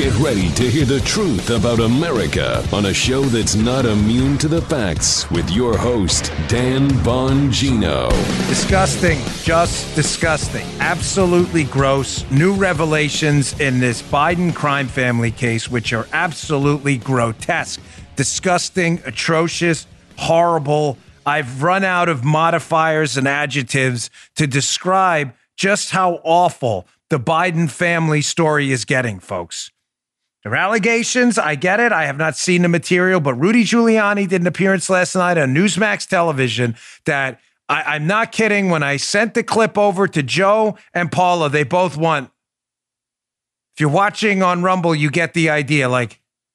Get ready to hear the truth about America on a show that's not immune to the facts with your host, Dan Bongino. Disgusting. Just disgusting. Absolutely gross. New revelations in this Biden crime family case, which are absolutely grotesque, disgusting, atrocious, horrible. I've run out of modifiers and adjectives to describe just how awful the Biden family story is getting, folks. There are allegations. I get it. I have not seen the material, but Rudy Giuliani did an appearance last night on Newsmax television that I'm not kidding. When I sent the clip over to Joe and Paula, they both want. If you're watching on Rumble, you get the idea. Like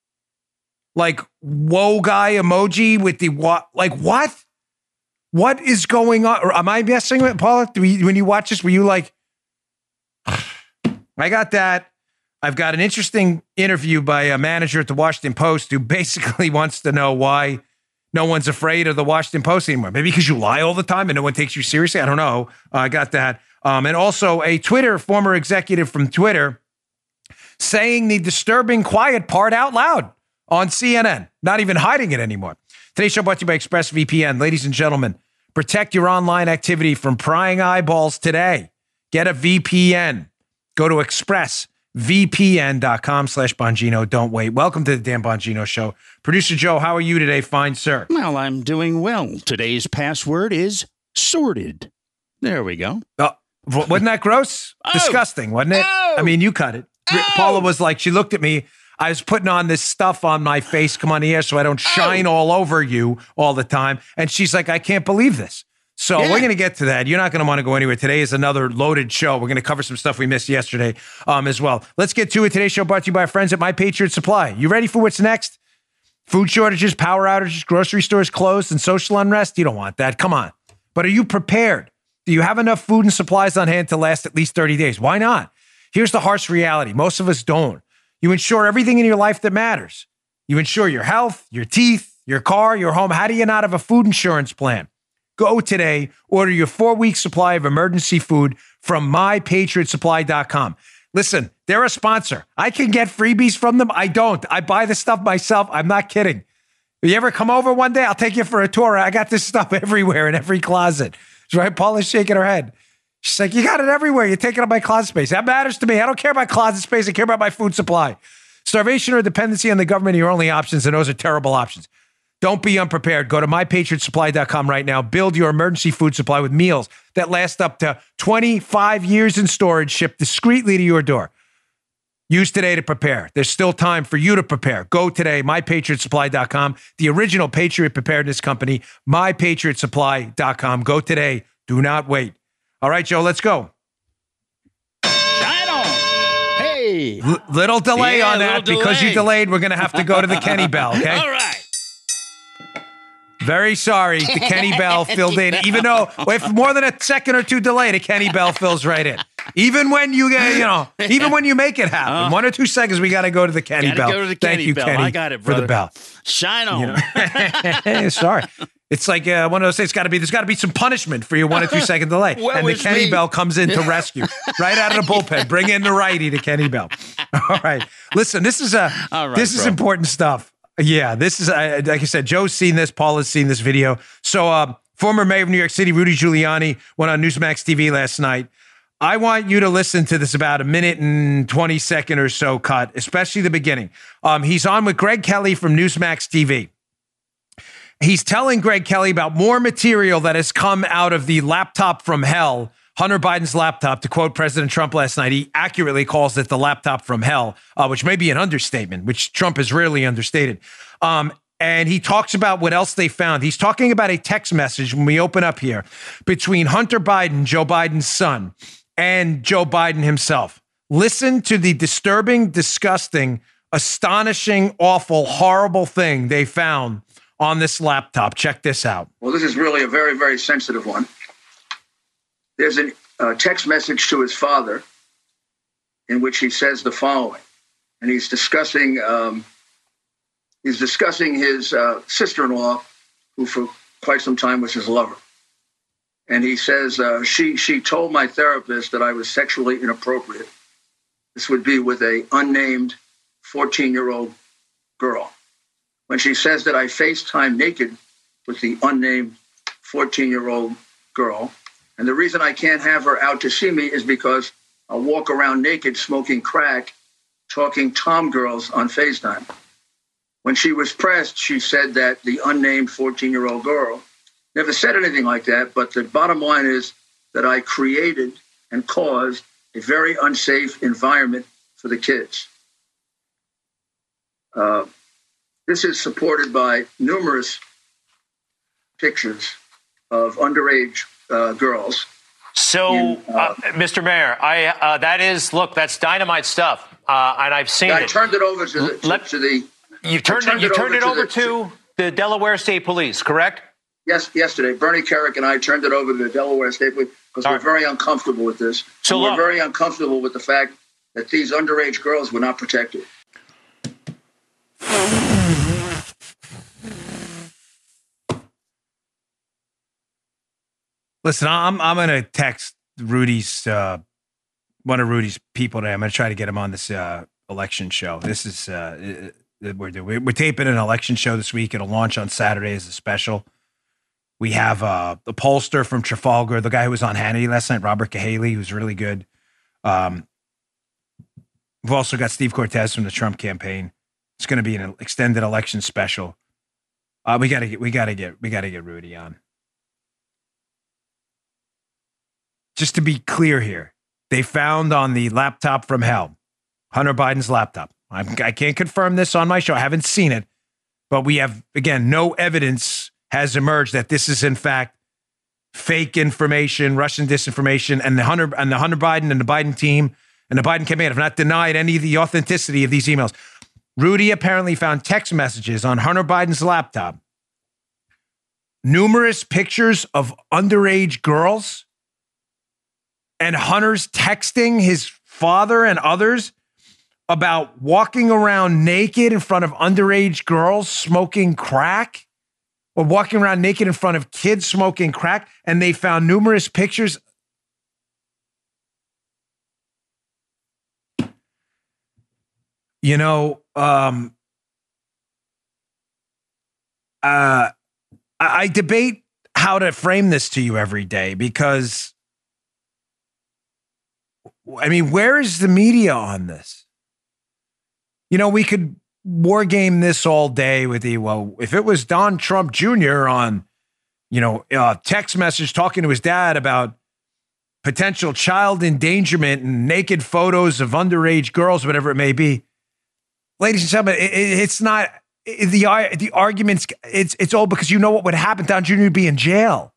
whoa guy emoji with the what? Like what? What is going on? Or am I messing with Paula? When you watch this, were you like, I got that. I've got an interesting interview by a manager at the Washington Post who basically wants to know why no one's afraid of the Washington Post anymore. Maybe because you lie all the time and no one takes you seriously. I don't know. I got that. And also a former executive from Twitter saying the disturbing quiet part out loud on CNN, not even hiding it anymore. Today's show brought to you by ExpressVPN. Ladies and gentlemen, protect your online activity from prying eyeballs today. Get a VPN. Go to expressvpn.com/Bongino. Don't wait. Welcome to the Dan Bongino Show. Producer Joe, how are you today? Fine, sir. Well, I'm doing well. Today's password is sorted. There we go. Oh, wasn't that gross? Disgusting, wasn't it? I mean, you cut it. Paula was like, she looked at me. I was putting on this stuff on my face, come on the air, so I don't shine all over you all the time. And she's like, I can't believe this. So we're going to get to that. You're not going to want to go anywhere. Today is another loaded show. We're going to cover some stuff we missed yesterday as well. Let's get to it. Today's show brought to you by our friends at My Patriot Supply. You ready for what's next? Food shortages, power outages, grocery stores closed, and social unrest? You don't want that. Come on. But are you prepared? Do you have enough food and supplies on hand to last at least 30 days? Why not? Here's the harsh reality. Most of us don't. You insure everything in your life that matters. You insure your health, your teeth, your car, your home. How do you not have a food insurance plan? Go today, order your 4-week supply of emergency food from MyPatriotSupply.com. Listen, they're a sponsor. I can get freebies from them. I don't. I buy the stuff myself. I'm not kidding. If you ever come over one day, I'll take you for a tour. I got this stuff everywhere in every closet. That's right. Paula's shaking her head. She's like, you got it everywhere. You're taking up my closet space. That matters to me. I don't care about closet space. I care about my food supply. Starvation or dependency on the government are your only options, and those are terrible options. Don't be unprepared. Go to MyPatriotSupply.com right now. Build your emergency food supply with meals that last up to 25 years in storage, shipped discreetly to your door. Use today to prepare. There's still time for you to prepare. Go today, MyPatriotSupply.com, the original Patriot Preparedness Company, MyPatriotSupply.com. Go today. Do not wait. All right, Joe, let's go. Shine on. Hey. Little delay on that. Because you delayed, we're going to have to go to the Kenny Bell, okay? All right. Very sorry. The Kenny Bell filled in. Even though if more than a second or two delay, the Kenny Bell fills right in. Even when you get, even when you make it happen, 1 or 2 seconds, we got to go to the Kenny Bell. Go to the Thank Kenny you, Bell. Kenny, I got it, brother. for the bell. Shine on. Sorry. It's like one of those things. There's got to be some punishment for your 1 or 2 second delay. And the Kenny Bell comes in to rescue right out of the bullpen. Bring in the righty to Kenny Bell. All right. Listen, this is important stuff. Yeah, this is, like I said, Joe's seen this, Paul has seen this video. So former mayor of New York City, Rudy Giuliani, went on Newsmax TV last night. I want you to listen to this about 1 minute and 20 second or so cut, especially the beginning. He's on with Greg Kelly from Newsmax TV. He's telling Greg Kelly about more material that has come out of the laptop from hell, Hunter Biden's laptop. To quote President Trump last night, he accurately calls it the laptop from hell, which may be an understatement, which Trump has rarely understated. And he talks about what else they found. He's talking about a text message when we open up here between Hunter Biden, Joe Biden's son, and Joe Biden himself. Listen to the disturbing, disgusting, astonishing, awful, horrible thing they found on this laptop. Check this out. Well, this is really a very, very sensitive one. There's a text message to his father in which he says the following, and he's discussing his sister-in-law, who for quite some time was his lover. And he says, she told my therapist that I was sexually inappropriate. This would be with a unnamed 14-year-old girl. When she says that I FaceTime naked with the unnamed 14-year-old girl, and the reason I can't have her out to see me is because I'll walk around naked smoking crack, talking tom girls on FaceTime. When she was pressed, she said that the unnamed 14-year-old girl never said anything like that, but the bottom line is that I created and caused a very unsafe environment for the kids. This is supported by numerous pictures of underage girls. So, Mr. Mayor, that's dynamite stuff, and I've seen it. I turned it over to the You turned it over to the Delaware State Police, correct? Yes, yesterday. Bernie Kerik and I turned it over to the Delaware State Police because we're very uncomfortable with this. So we're very uncomfortable with the fact that these underage girls were not protected. Listen, I'm going to text Rudy's one of Rudy's people today. I'm going to try to get him on this election show. This is we're taping an election show this week. It'll launch on Saturday as a special. We have the pollster from Trafalgar, the guy who was on Hannity last night, Robert Cahaley, who's really good. We've also got Steve Cortez from the Trump campaign. It's going to be an extended election special. We got to get Rudy on. Just to be clear here, they found on the laptop from hell, Hunter Biden's laptop. I can't confirm this on my show. I haven't seen it, but we have, again, no evidence has emerged that this is in fact fake information, Russian disinformation, and the Hunter Biden and the Biden team and the Biden campaign have not denied any of the authenticity of these emails. Rudy apparently found text messages on Hunter Biden's laptop, numerous pictures of underage girls, and Hunter's texting his father and others about walking around naked in front of underage girls smoking crack, or walking around naked in front of kids smoking crack, and they found numerous pictures. You know, I debate how to frame this to you every day because, I mean, where is the media on this? You know, we could war game this all day with if it was Don Trump Jr. on, text message talking to his dad about potential child endangerment and naked photos of underage girls, whatever it may be. Ladies and gentlemen, it's not the arguments. It's all because you know what would happen. Don Jr. would be in jail.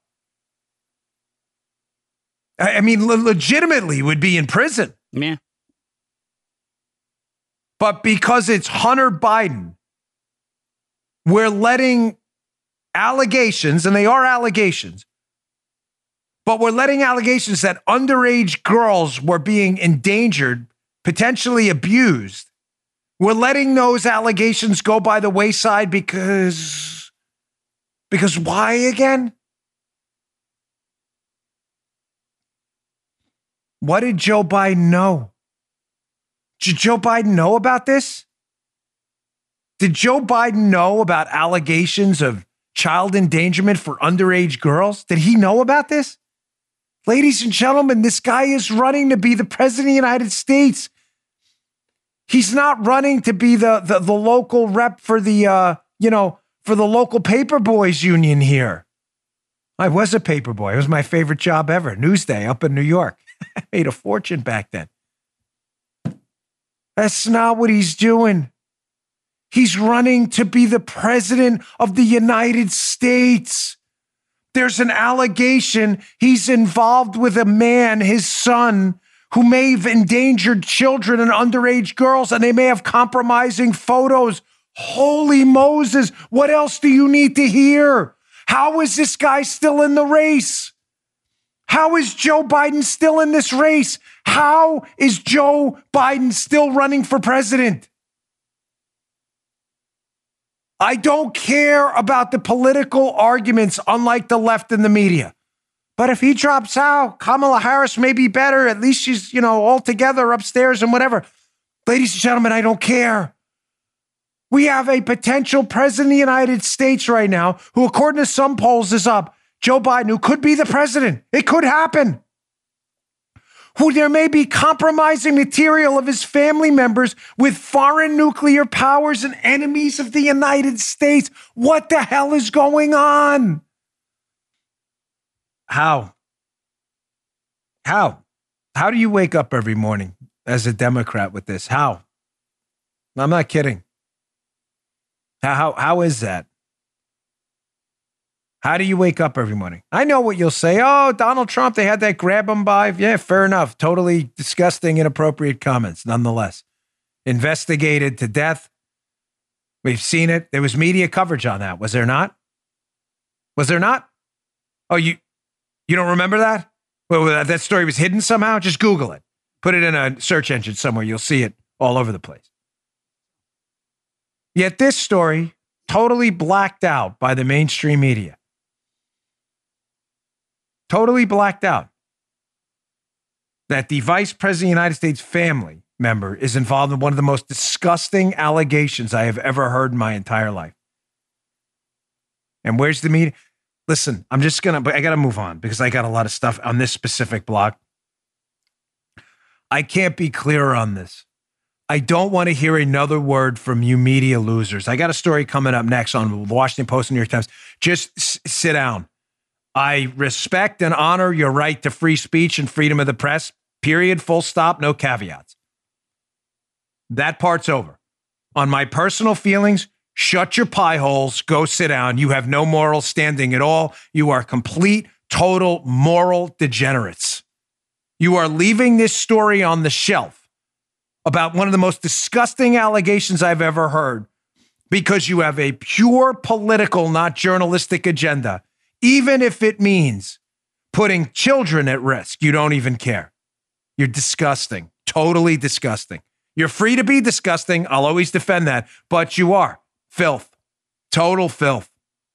I mean, legitimately would be in prison. Yeah. But because it's Hunter Biden, we're letting allegations, and they are allegations, but we're letting allegations that underage girls were being endangered, potentially abused. We're letting those allegations go by the wayside because why again? What did Joe Biden know? Did Joe Biden know about this? Did Joe Biden know about allegations of child endangerment for underage girls? Did he know about this? Ladies and gentlemen, this guy is running to be the president of the United States. He's not running to be the local rep for the local paper boys union here. I was a paper boy. It was my favorite job ever. Newsday up in New York. I made a fortune back then. That's not what he's doing. He's running to be the president of the United States. There's an allegation he's involved with a man, his son, who may have endangered children and underage girls, and they may have compromising photos. Holy Moses, what else do you need to hear? How is this guy still in the race? How is Joe Biden still in this race? How is Joe Biden still running for president? I don't care about the political arguments, unlike the left and the media. But if he drops out, Kamala Harris may be better. At least she's, all together upstairs and whatever. Ladies and gentlemen, I don't care. We have a potential president of the United States right now who, according to some polls, is up. Joe Biden, who could be the president. It could happen. Who there may be compromising material of his family members with foreign nuclear powers and enemies of the United States. What the hell is going on? How do you wake up every morning as a Democrat with this? How? I'm not kidding. How is that? How do you wake up every morning? I know what you'll say. Oh, Donald Trump, they had that grab him by. Yeah, fair enough. Totally disgusting, inappropriate comments, nonetheless. Investigated to death. We've seen it. There was media coverage on that. Was there not? Was there not? Oh, you don't remember that? Well, that story was hidden somehow? Just Google it. Put it in a search engine somewhere. You'll see it all over the place. Yet this story, totally blacked out by the mainstream media. Totally blacked out. That the vice president of the United States family member is involved in one of the most disgusting allegations I have ever heard in my entire life. And where's the media? Listen, I got to move on because I got a lot of stuff on this specific block. I can't be clearer on this. I don't want to hear another word from you media losers. I got a story coming up next on the Washington Post and New York Times. Just sit down. I respect and honor your right to free speech and freedom of the press, period, full stop, no caveats. That part's over. On my personal feelings, shut your pie holes, go sit down. You have no moral standing at all. You are complete, total moral degenerates. You are leaving this story on the shelf about one of the most disgusting allegations I've ever heard because you have a pure political, not journalistic agenda, even if it means putting children at risk. You don't even care. You're disgusting, totally disgusting. You're free to be disgusting. I'll always defend that, but you are filth, total filth.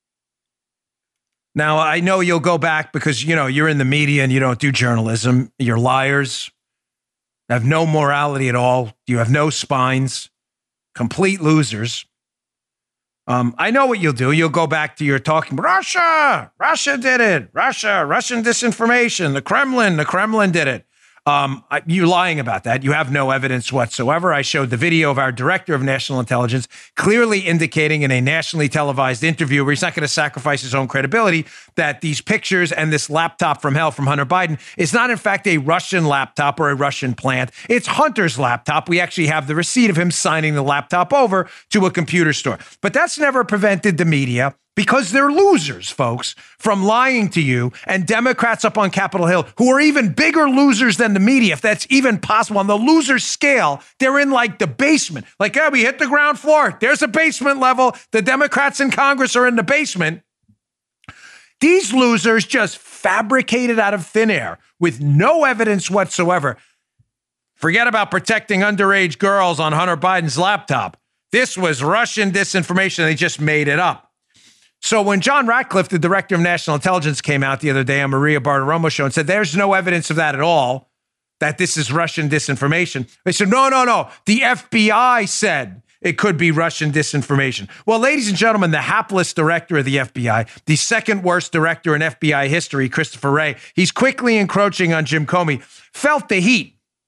Now, I know you'll go back because, you're in the media and you don't do journalism. You're liars. Have no morality at all. You have no spines. Complete losers. I know what you'll do. You'll go back to your talking. Russia did it. Russian disinformation. The Kremlin did it. You're lying about that. You have no evidence whatsoever. I showed the video of our director of national intelligence clearly indicating in a nationally televised interview where he's not going to sacrifice his own credibility that these pictures and this laptop from hell from Hunter Biden is not in fact a Russian laptop or a Russian plant. It's Hunter's laptop. We actually have the receipt of him signing the laptop over to a computer store. But that's never prevented the media, because they're losers, folks, from lying to you, and Democrats up on Capitol Hill who are even bigger losers than the media, if that's even possible. On the loser scale, they're in like the basement. Like, we hit the ground floor. There's a basement level. The Democrats in Congress are in the basement. These losers just fabricated out of thin air with no evidence whatsoever. Forget about protecting underage girls on Hunter Biden's laptop. This was Russian disinformation. They just made it up. So when John Ratcliffe, the director of national intelligence, came out the other day on Maria Bartiromo's show and said, there's no evidence of that at all, that this is Russian disinformation. They said, no. The FBI said it could be Russian disinformation. Well, ladies and gentlemen, the hapless director of the FBI, the second worst director in FBI history, Christopher Wray, he's quickly encroaching on Jim Comey, felt the heat.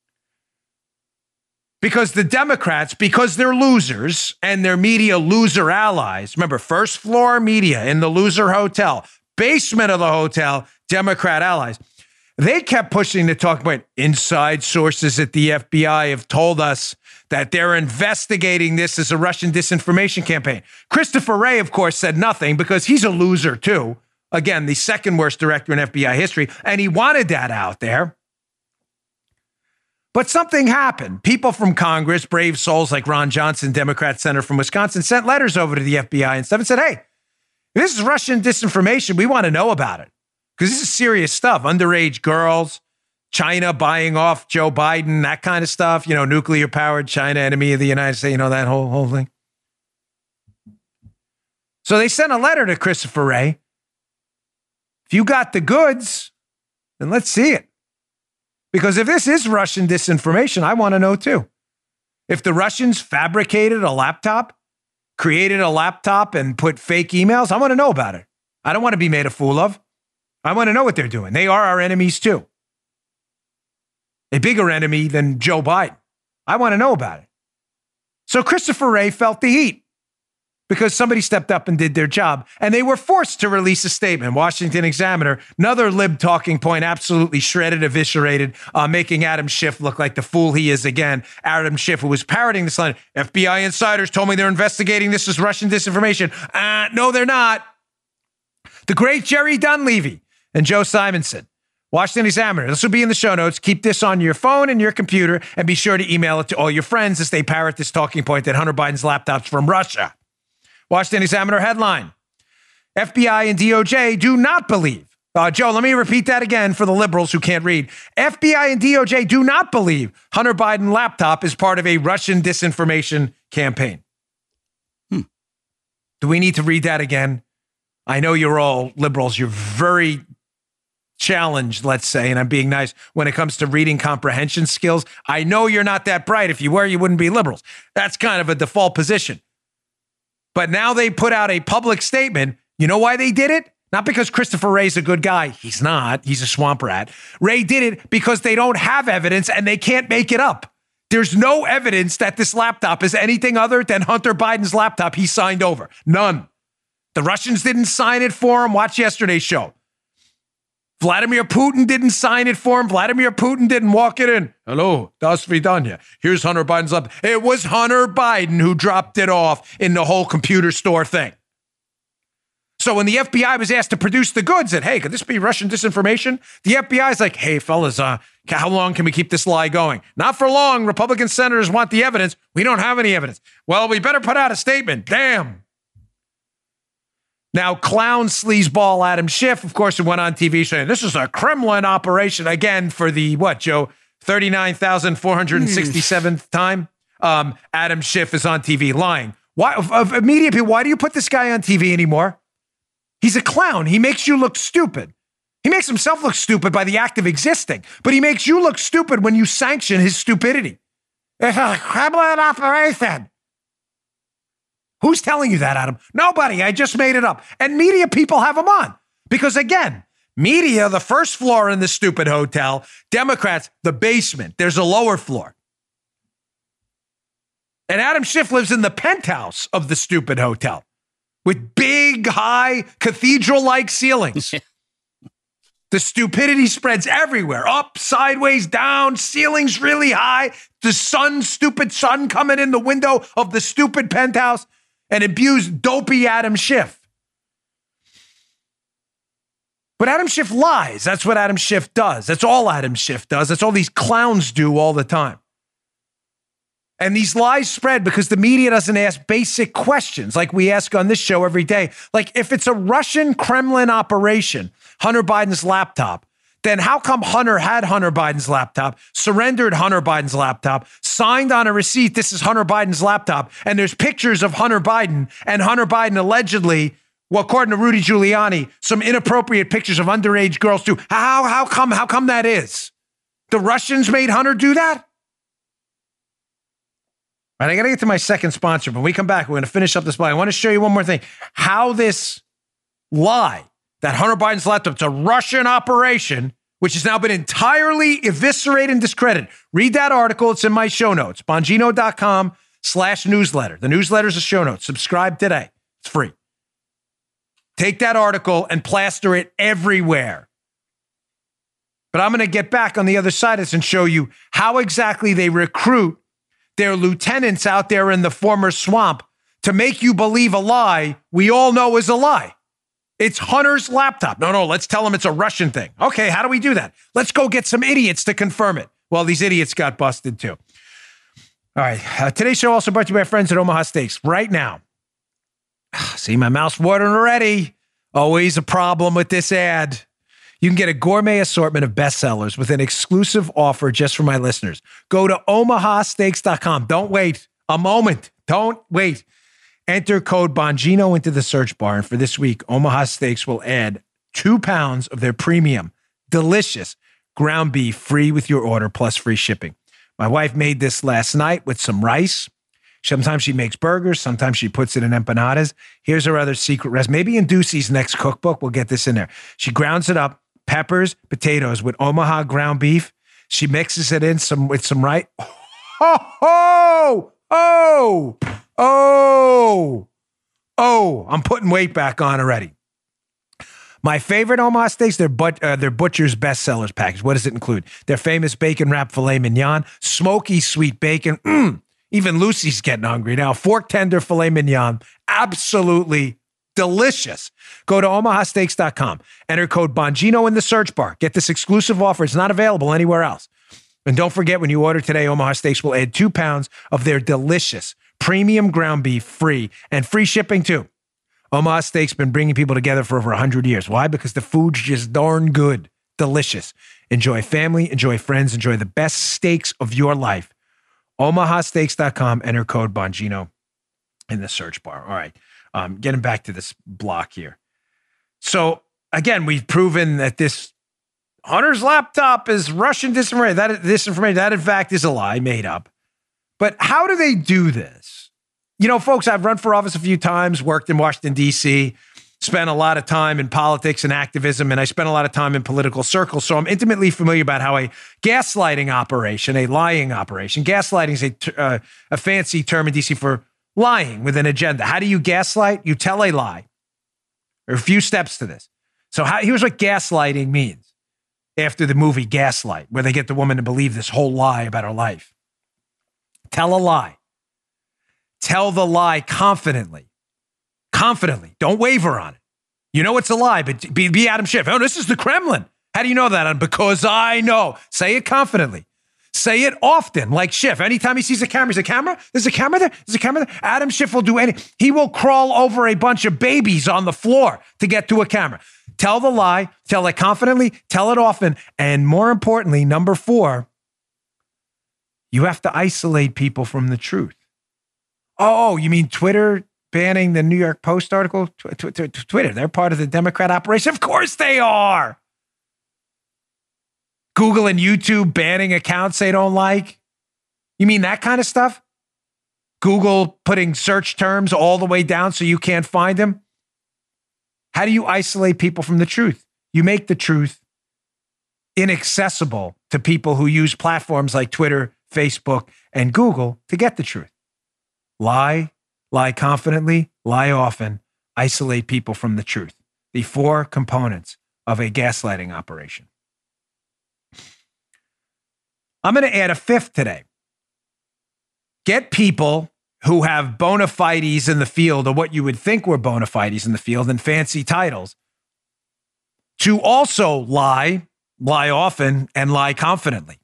Because the Democrats, because they're losers and their media loser allies, remember, first floor media in the loser hotel, basement of the hotel, Democrat allies, they kept pushing the talking point. Inside sources at the FBI have told us that they're investigating this as a Russian disinformation campaign. Christopher Wray, of course, said nothing because he's a loser too. Again, the second worst director in FBI history, and he wanted that out there. But something happened. People from Congress, brave souls like Ron Johnson, Democrat senator from Wisconsin, sent letters over to the FBI and stuff and said, hey, this is Russian disinformation. We want to know about it because this is serious stuff. Underage girls, China buying off Joe Biden, that kind of stuff. Nuclear powered China, enemy of the United States, that whole thing. So they sent a letter to Christopher Wray. If you got the goods, then let's see it. Because if this is Russian disinformation, I want to know too. If the Russians fabricated a laptop created a laptop and put fake emails? I want to know about it. I don't want to be made a fool of. I want to know what they're doing. They are our enemies too. A bigger enemy than Joe Biden. I want to know about it. So Christopher Wray felt the heat because somebody stepped up and did their job, and they were forced to release a statement. Washington Examiner, another lib talking point, absolutely shredded, eviscerated, making Adam Schiff look like the fool he is again. Adam Schiff, who was parroting this line, FBI insiders told me they're investigating this as Russian disinformation. No, they're not. The great Jerry Dunleavy and Joe Simonson, Washington Examiner. This will be in the show notes. Keep this on your phone and your computer, and be sure to email it to all your friends as they parrot this talking point that Hunter Biden's laptop's from Russia. Washington Examiner headline, FBI and DOJ do not believe. Joe, let me repeat that again for the liberals who can't read. FBI and DOJ do not believe Hunter Biden laptop is part of a Russian disinformation campaign. Do we need to read that again? I know you're all liberals. You're very challenged, let's say, and I'm being nice, when it comes to reading comprehension skills. I know you're not that bright. If you were, you wouldn't be liberals. That's kind of a default position. But now they put out a public statement. You know why they did it? Not because Christopher Wray's a good guy. He's not. He's a swamp rat. Wray did it because they don't have evidence and they can't make it up. There's no evidence that this laptop is anything other than Hunter Biden's laptop he signed over. None. The Russians didn't sign it for him. Watch yesterday's show. Vladimir Putin didn't sign it for him. Vladimir Putin didn't walk it in. Hello, das vidanya. Here's Hunter Biden's laptop. It was Hunter Biden who dropped it off in the whole computer store thing. So when the FBI was asked to produce the goods, said, hey, could this be Russian disinformation? The FBI is like, hey, fellas, how long can we keep this lie going? Not for long. Republican senators want the evidence. We don't have any evidence. Well, we better put out a statement. Damn. Now, clown sleazeball Adam Schiff, of course, went on TV saying this is a Kremlin operation. Again, for the, what, Joe, 39,467th time? Adam Schiff is on TV lying. Why? Of media people, why do you put this guy on TV anymore? He's a clown. He makes you look stupid. He makes himself look stupid by the act of existing, but he makes you look stupid when you sanction his stupidity. It's a Kremlin operation. Who's telling you that, Adam? Nobody. I just made it up. And media people have him on. Because again, media, the first floor in the stupid hotel. Democrats, the basement. There's a lower floor. And Adam Schiff lives in the penthouse of the stupid hotel with big, high, cathedral-like ceilings. The stupidity spreads everywhere. Up, sideways, down, ceilings really high. The stupid sun coming in the window of the stupid penthouse. And abuse dopey Adam Schiff. But Adam Schiff lies. That's what Adam Schiff does. That's all Adam Schiff does. That's all these clowns do all the time. And these lies spread because the media doesn't ask basic questions like we ask on this show every day. Like, if it's a Russian Kremlin operation, Hunter Biden's laptop, then how come Hunter had Hunter Biden's laptop, surrendered Hunter Biden's laptop, signed on a receipt, this is Hunter Biden's laptop, and there's pictures of Hunter Biden, and Hunter Biden allegedly, well, according to Rudy Giuliani, some inappropriate pictures of underage girls too. How come that is? The Russians made Hunter do that? All right, I got to get to my second sponsor. When we come back, we're going to finish up this lie. I want to show you one more thing. How this lie that Hunter Biden's laptop, it's a Russian operation, which has now been entirely eviscerated and discredited. Read that article. It's in my show notes, Bongino.com/newsletter. The newsletter is a show notes. Subscribe today. It's free. Take that article and plaster it everywhere. But I'm going to get back on the other side of this and show you how exactly they recruit their lieutenants out there in the former swamp to make you believe a lie we all know is a lie. It's Hunter's laptop. No, let's tell them it's a Russian thing. Okay, how do we do that? Let's go get some idiots to confirm it. Well, these idiots got busted too. All right, today's show also brought to you by our friends at Omaha Steaks. Right now, see my mouth's watering already. Always a problem with this ad. You can get a gourmet assortment of bestsellers with an exclusive offer just for my listeners. Go to omahasteaks.com. Don't wait a moment. Don't wait. Enter code Bongino into the search bar. And for this week, Omaha Steaks will add 2 pounds of their premium, delicious ground beef free with your order plus free shipping. My wife made this last night with some rice. Sometimes she makes burgers. Sometimes she puts it in empanadas. Here's her other secret recipe. Maybe in Doocy's next cookbook, we'll get this in there. She grounds it up, peppers, potatoes with Omaha ground beef. She mixes it in with some rice. I'm putting weight back on already. My favorite Omaha steaks, their Butcher's Bestsellers package. What does it include? Their famous bacon wrap filet mignon, smoky sweet bacon. Even Lucy's getting hungry now. Fork tender filet mignon. Absolutely delicious. Go to omahasteaks.com. Enter code Bongino in the search bar. Get this exclusive offer. It's not available anywhere else. And don't forget, when you order today, Omaha Steaks will add 2 pounds of their delicious premium ground beef free and free shipping too. Omaha Steaks been bringing people together for over 100 years. Why? Because the food's just darn good. Delicious. Enjoy family, enjoy friends, enjoy the best steaks of your life. omahasteaks.com, enter code Bongino in the search bar. All right. Getting back to this block here. So again, we've proven that this Hunter's laptop is Russian disinformation. That in fact is a lie made up. But how do they do this? You know, folks, I've run for office a few times, worked in Washington, D.C., spent a lot of time in politics and activism, and I spent a lot of time in political circles. So I'm intimately familiar about how a gaslighting operation, a lying operation, gaslighting is a fancy term in D.C. for lying with an agenda. How do you gaslight? You tell a lie. There are a few steps to this. So here's what gaslighting means after the movie Gaslight, where they get the woman to believe this whole lie about her life. Tell a lie. Tell the lie confidently. Confidently. Don't waver on it. You know it's a lie, but be Adam Schiff. Oh, this is the Kremlin. How do you know that? Because I know. Say it confidently. Say it often, like Schiff. Anytime he sees a camera, he's a camera? There's a camera there? There's a camera there? Adam Schiff will do anything. He will crawl over a bunch of babies on the floor to get to a camera. Tell the lie. Tell it confidently. Tell it often. And more importantly, number 4, you have to isolate people from the truth. Oh, you mean Twitter banning the New York Post article? Twitter, they're part of the Democrat operation. Of course they are. Google and YouTube banning accounts they don't like. You mean that kind of stuff? Google putting search terms all the way down so you can't find them? How do you isolate people from the truth? You make the truth inaccessible to people who use platforms like Twitter, Facebook, and Google to get the truth. Lie confidently, lie often, isolate people from the truth. The 4 components of a gaslighting operation. I'm going to add a 5th today. Get people who have bona fides in the field, or what you would think were bona fides in the field and fancy titles, to also lie often, and lie confidently.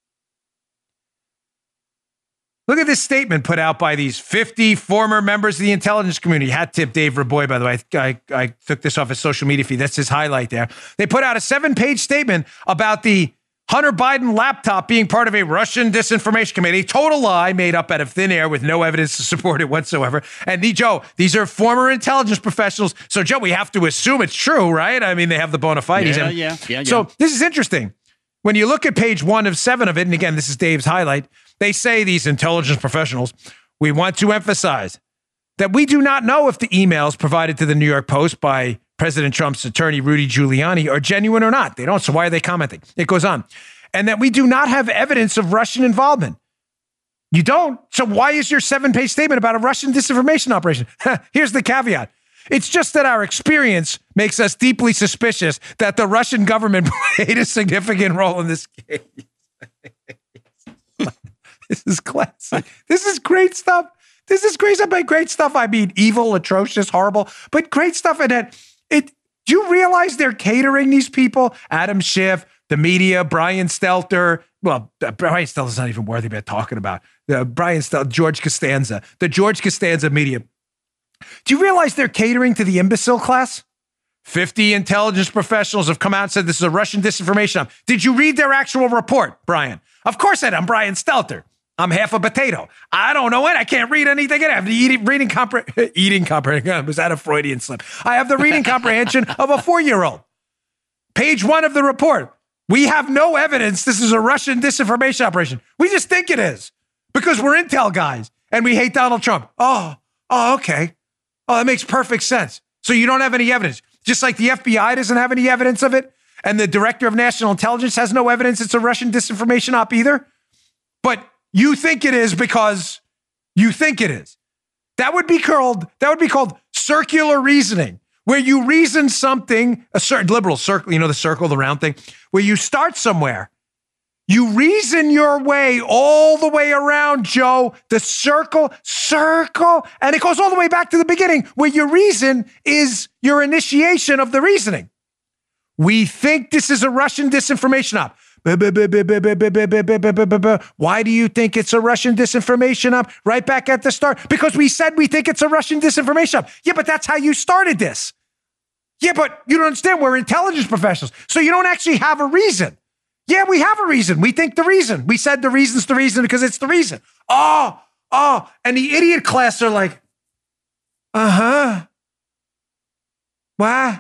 Look at this statement put out by these 50 former members of the intelligence community. Hat tip Dave Raboy, by the way. I took this off his social media feed. That's his highlight there. They put out a 7-page statement about the Hunter Biden laptop being part of a Russian disinformation committee. Total lie made up out of thin air with no evidence to support it whatsoever. And Joe, these are former intelligence professionals. So, Joe, we have to assume it's true, right? I mean, they have the bona fides. Yeah. So this is interesting. When you look at page 1 of 7 of it, and again, this is Dave's highlight, they say, these intelligence professionals, we want to emphasize that we do not know if the emails provided to the New York Post by President Trump's attorney, Rudy Giuliani, are genuine or not. They don't, so why are they commenting? It goes on. And that we do not have evidence of Russian involvement. You don't? So why is your 7-page statement about a Russian disinformation operation? Here's the caveat. It's just that our experience makes us deeply suspicious that the Russian government played a significant role in this case. This is classic. This is great stuff. This is great stuff. By great stuff, I mean evil, atrocious, horrible, but great stuff. And do you realize they're catering these people? Adam Schiff, the media, Brian Stelter. Well, Brian Stelter's not even worthy of talking about. Brian Stelter, George Costanza, the George Costanza media. Do you realize they're catering to the imbecile class? 50 intelligence professionals have come out and said this is a Russian disinformation. Did you read their actual report, Brian? Of course I did. I'm Brian Stelter. I'm half a potato. I don't know it. I can't read anything. I have the reading comprehension. Was that a Freudian slip? I have the reading comprehension of a 4-year-old. Page 1 of the report. We have no evidence this is a Russian disinformation operation. We just think it is because we're intel guys. and we hate Donald Trump. Oh, okay. Oh, that makes perfect sense. So you don't have any evidence. Just like the FBI doesn't have any evidence of it, and the director of national intelligence has no evidence it's a Russian disinformation op either. But you think it is because you think it is. That would be called circular reasoning, where you reason something, a certain liberal circle, the circle, the round thing, where you start somewhere. You reason your way all the way around, Joe, the circle, and it goes all the way back to the beginning, where your reason is your initiation of the reasoning. We think this is a Russian disinformation op. Why do you think it's a Russian disinformation op? Right back at the start. Because we said we think it's a Russian disinformation op. Yeah, but that's how you started this. Yeah, but you don't understand. We're intelligence professionals. So you don't actually have a reason. Yeah, we have a reason. We think the reason. We said the reason's the reason because it's the reason. Oh. And the idiot class are like, What?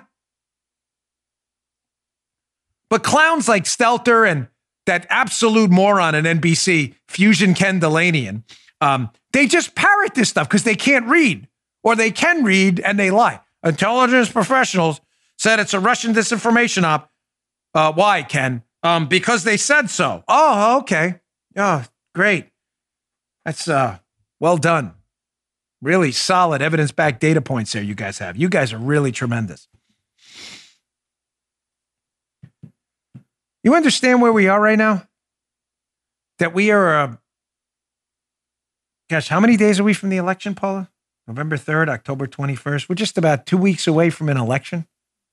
But clowns like Stelter and that absolute moron at NBC, Fusion Ken Delanian, they just parrot this stuff because they can't read, or they can read and they lie. Intelligence professionals said it's a Russian disinformation op. Why, Ken? Because they said so. Oh, okay. Oh, great. That's well done. Really solid evidence-backed data points there you guys have. You guys are really tremendous. You understand where we are right now? That we are, how many days are we from the election, Paula? November 3rd, October 21st. We're just about 2 weeks away from an election.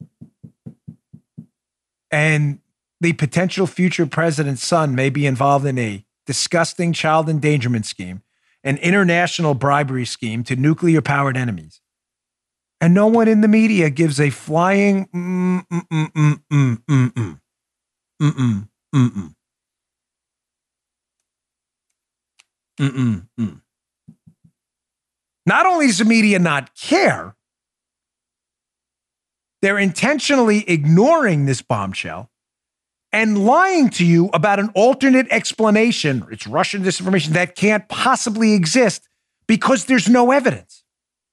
And the potential future president's son may be involved in a disgusting child endangerment scheme, an international bribery scheme to nuclear-powered enemies. And no one in the media gives a flying Not only does the media not care, they're intentionally ignoring this bombshell and lying to you about an alternate explanation. It's Russian disinformation that can't possibly exist because there's no evidence.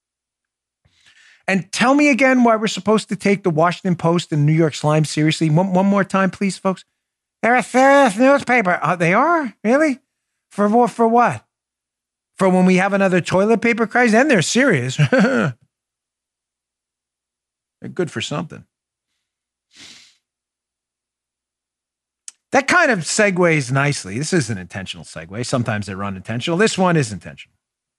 And tell me again why we're supposed to take the Washington Post and New York Slime seriously. One more time, please, folks. They're a serious newspaper. They are? Really? For what? For when we have another toilet paper crisis? Then they're serious. They're good for something. That kind of segues nicely. This is an intentional segue. Sometimes they're unintentional. This one is intentional.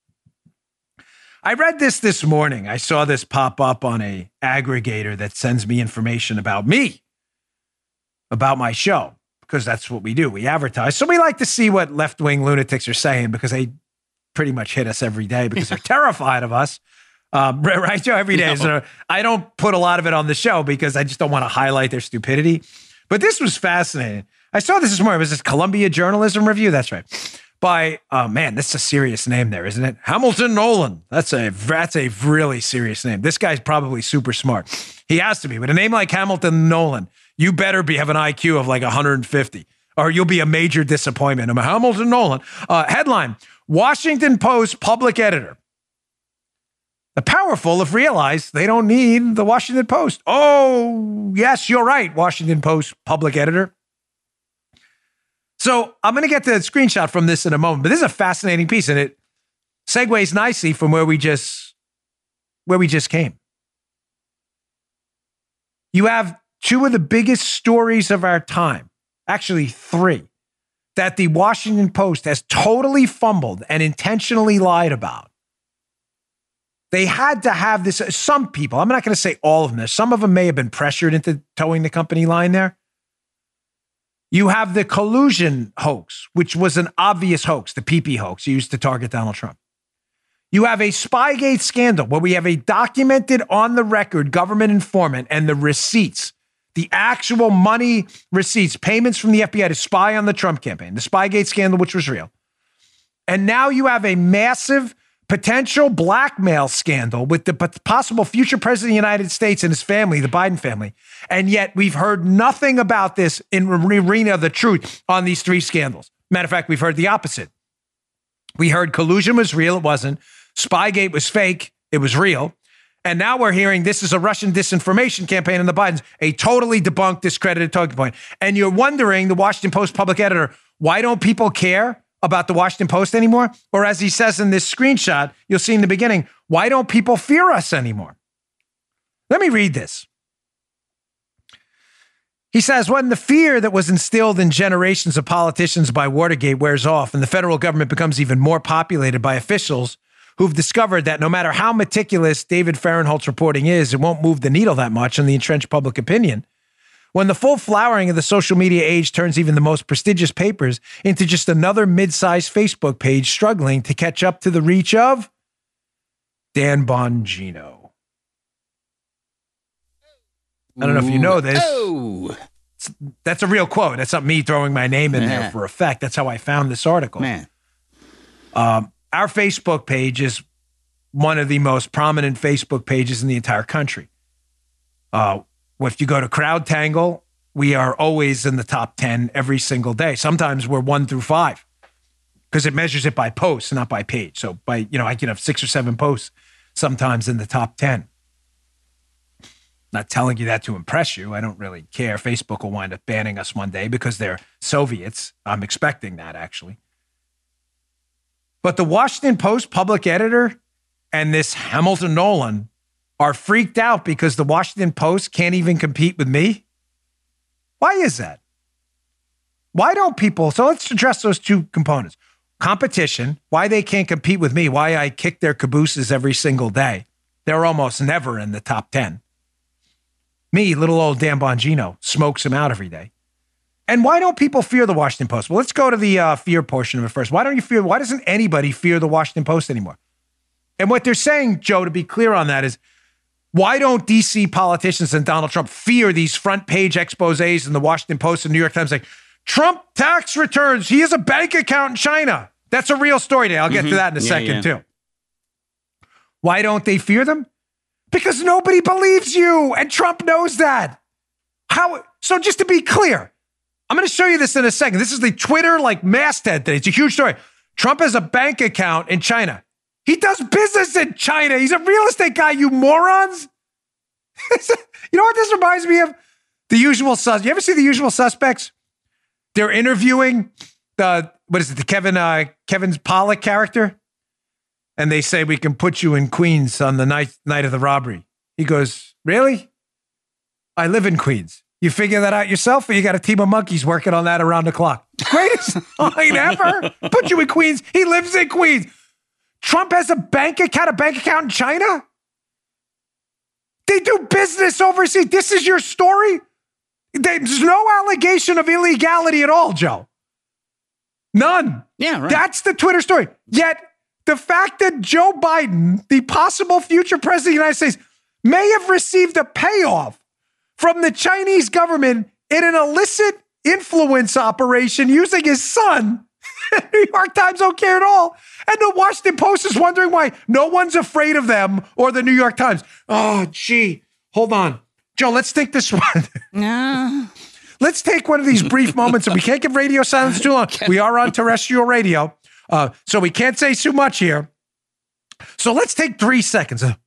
I read this morning. I saw this pop up on a aggregator that sends me information about me, about my show, because that's what we do. We advertise. So we like to see what left-wing lunatics are saying because they pretty much hit us every day because they're terrified of us. Right, Joe? Every day. So I don't put a lot of it on the show because I just don't want to highlight their stupidity. But this was fascinating. I saw this morning. It was this Columbia Journalism Review. That's right. By, that's a serious name there, isn't it? Hamilton Nolan. That's a really serious name. This guy's probably super smart. He has to be. With a name like Hamilton Nolan, you better have an IQ of like 150 or you'll be a major disappointment. I'm a Hamilton Nolan. Headline, Washington Post public editor. The powerful have realized they don't need the Washington Post. Oh, yes, you're right, Washington Post public editor. So I'm going to get the screenshot from this in a moment, but this is a fascinating piece, and it segues nicely from where we just came. You have two of the biggest stories of our time, actually three, that the Washington Post has totally fumbled and intentionally lied about. They had to have this. Some people, I'm not going to say all of them, some of them may have been pressured into towing the company line there. You have the collusion hoax, which was an obvious hoax, the PP hoax used to target Donald Trump. You have a Spygate scandal where we have a documented on the record government informant and the receipts, the actual money receipts, payments from the FBI to spy on the Trump campaign, the Spygate scandal, which was real. And now you have a massive potential blackmail scandal with the possible future president of the United States and his family, the Biden family. And yet we've heard nothing about this in the arena of the truth on these three scandals. Matter of fact, we've heard the opposite. We heard collusion was real. It wasn't. Spygate was fake. It was real. And now we're hearing this is a Russian disinformation campaign in the Bidens, a totally debunked, discredited talking point. And you're wondering, the Washington Post public editor, why don't people care about the Washington Post anymore? Or as he says in this screenshot, you'll see in the beginning, why don't people fear us anymore? Let me read this. He says, when the fear that was instilled in generations of politicians by Watergate wears off and the federal government becomes even more populated by officials who've discovered that no matter how meticulous David Fahrenholt's reporting is, it won't move the needle that much in the entrenched public opinion. When the full flowering of the social media age turns even the most prestigious papers into just another mid-sized Facebook page struggling to catch up to the reach of Dan Bongino. I don't know if you know this. Oh, That's a real quote. That's not me throwing my name in there for effect. That's how I found this article. man. Our Facebook page is one of the most prominent Facebook pages in the entire country. If you go to CrowdTangle, we are always in the top 10 every single day. Sometimes we're 1 through 5 because it measures it by posts, not by page. So I can have 6 or 7 posts sometimes in the top 10. Not telling you that to impress you. I don't really care. Facebook will wind up banning us one day because they're Soviets. I'm expecting that, actually. But the Washington Post public editor and this Hamilton Nolan are freaked out because the Washington Post can't even compete with me. Why is that? Why don't people? So let's address those two components. Competition, why they can't compete with me, why I kick their cabooses every single day. They're almost never in the top 10. Me, little old Dan Bongino, smokes them out every day. And why don't people fear the Washington Post? Well, let's go to the fear portion of it first. Why doesn't anybody fear the Washington Post anymore? And what they're saying, Joe, to be clear on that is, why don't DC politicians and Donald Trump fear these front page exposés in the Washington Post and New York Times like, Trump tax returns, he has a bank account in China. That's a real story today. I'll get to that in a second too. Why don't they fear them? Because nobody believes you, and Trump knows that. How? So just to be clear, I'm going to show you this in a second. This is the Twitter masthead today. It's a huge story. Trump has a bank account in China. He does business in China. He's a real estate guy, you morons. You know what this reminds me of? The Usual Suspects. You ever see The Usual Suspects? They're interviewing the Kevin Pollak character. And they say, we can put you in Queens on the night of the robbery. He goes, really? I live in Queens. You figure that out yourself, or you got a team of monkeys working on that around the clock? Greatest line ever. Put you in Queens. He lives in Queens. Trump has a bank account in China? They do business overseas. This is your story? There's no allegation of illegality at all, Joe. None. Yeah, right. That's the Twitter story. Yet, the fact that Joe Biden, the possible future president of the United States, may have received a payoff from the Chinese government in an illicit influence operation using his son, New York Times don't care at all. And the Washington Post is wondering why no one's afraid of them or the New York Times. Oh, gee. Hold on. Joe, let's take this one. No. Let's take one of these brief moments, and we can't give radio silence too long. We are on terrestrial radio. So we can't say too much here. So let's take 3 seconds. I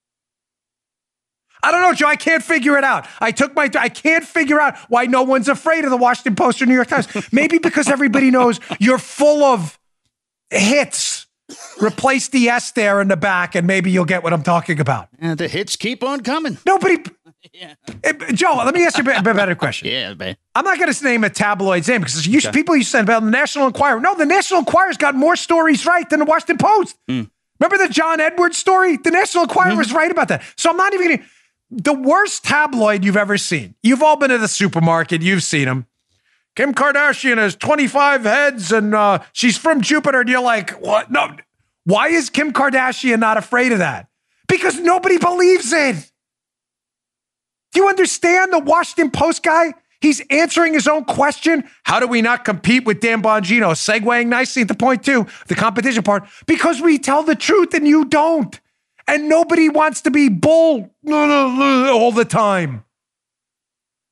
don't know, Joe. I can't figure it out. I can't figure out why no one's afraid of the Washington Post or New York Times. Maybe because everybody knows you're full of hits. Replace the S there in the back, and maybe you'll get what I'm talking about. The hits keep on coming. Nobody. Yeah. Joe, let me ask you a better question. Yeah, man. I'm not going to name a tabloid's name because people used to say about the National Enquirer. No, the National Enquirer's got more stories right than the Washington Post. Remember the John Edwards story? The National Enquirer was right about that. So I'm not even going to. The worst tabloid you've ever seen. You've all been to the supermarket. You've seen them. Kim Kardashian has 25 heads and she's from Jupiter. And you're like, what? No. Why is Kim Kardashian not afraid of that? Because nobody believes it. Do you understand the Washington Post guy? He's answering his own question. How do we not compete with Dan Bongino? Segueing nicely into point 2, the competition part. Because we tell the truth and you don't. And nobody wants to be bull all the time.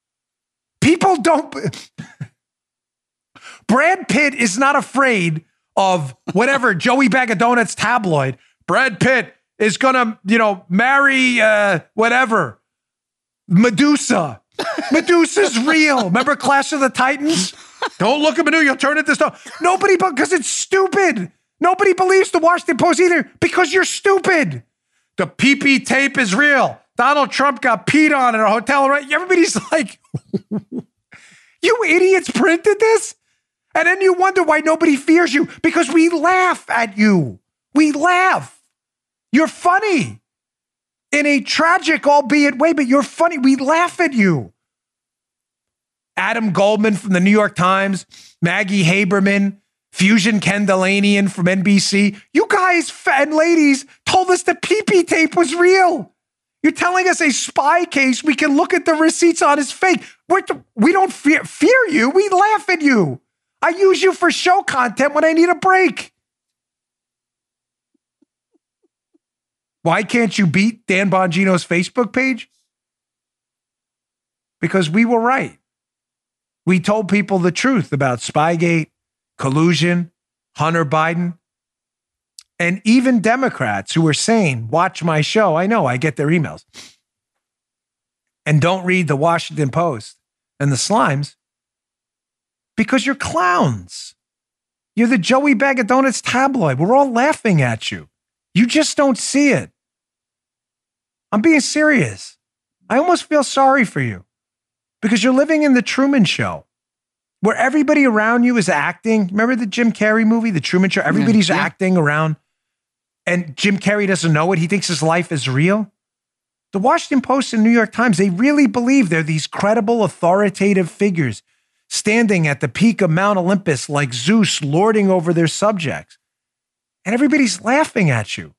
People don't. Brad Pitt is not afraid of whatever Joey Bag of Donuts tabloid. Brad Pitt is gonna, marry whatever Medusa. Medusa's real. Remember Clash of the Titans? Don't look at Medusa, you'll turn into stone. Nobody, because it's stupid. Nobody believes the Washington Post either because you're stupid. The PP tape is real. Donald Trump got peed on in a hotel. Right? Everybody's like, you idiots printed this? And then you wonder why nobody fears you because we laugh at you. We laugh. You're funny in a tragic, albeit way, but you're funny. We laugh at you. Adam Goldman from the New York Times, Maggie Haberman, Fusion Kendallanian from NBC. You guys and ladies told us the PP tape was real. You're telling us a spy case, we can look at the receipts on is fake. We don't fear you. We laugh at you. I use you for show content when I need a break. Why can't you beat Dan Bongino's Facebook page? Because we were right. We told people the truth about Spygate, collusion, Hunter Biden, and even Democrats who were saying, watch my show. I know, I get their emails. And don't read the Washington Post and the Slimes because you're clowns. You're the Joey Bag of Donuts tabloid. We're all laughing at you. You just don't see it. I'm being serious. I almost feel sorry for you because you're living in the Truman Show where everybody around you is acting. Remember the Jim Carrey movie, The Truman Show? Everybody's acting around and Jim Carrey doesn't know it. He thinks his life is real. The Washington Post and New York Times, they really believe they're these credible, authoritative figures standing at the peak of Mount Olympus like Zeus lording over their subjects. And everybody's laughing at you.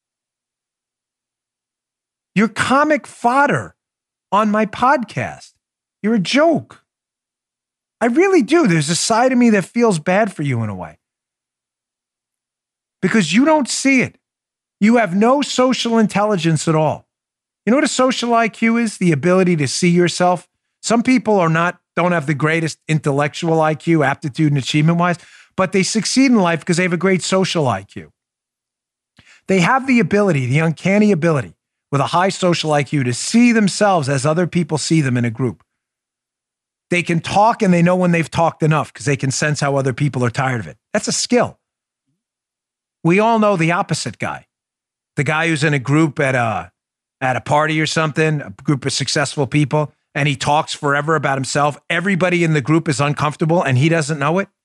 You're comic fodder on my podcast. You're a joke. I really do. There's a side of me that feels bad for you in a way. Because you don't see it. You have no social intelligence at all. You know what a social IQ is? The ability to see yourself. Some people don't have the greatest intellectual IQ, aptitude, and achievement-wise, but they succeed in life because they have a great social IQ. They have the ability, the uncanny ability, with a high social IQ to see themselves as other people see them in a group. They can talk and they know when they've talked enough because they can sense how other people are tired of it. That's a skill. We all know the opposite guy. The guy who's in a group at a party or something, a group of successful people, and he talks forever about himself. Everybody in the group is uncomfortable and he doesn't know it.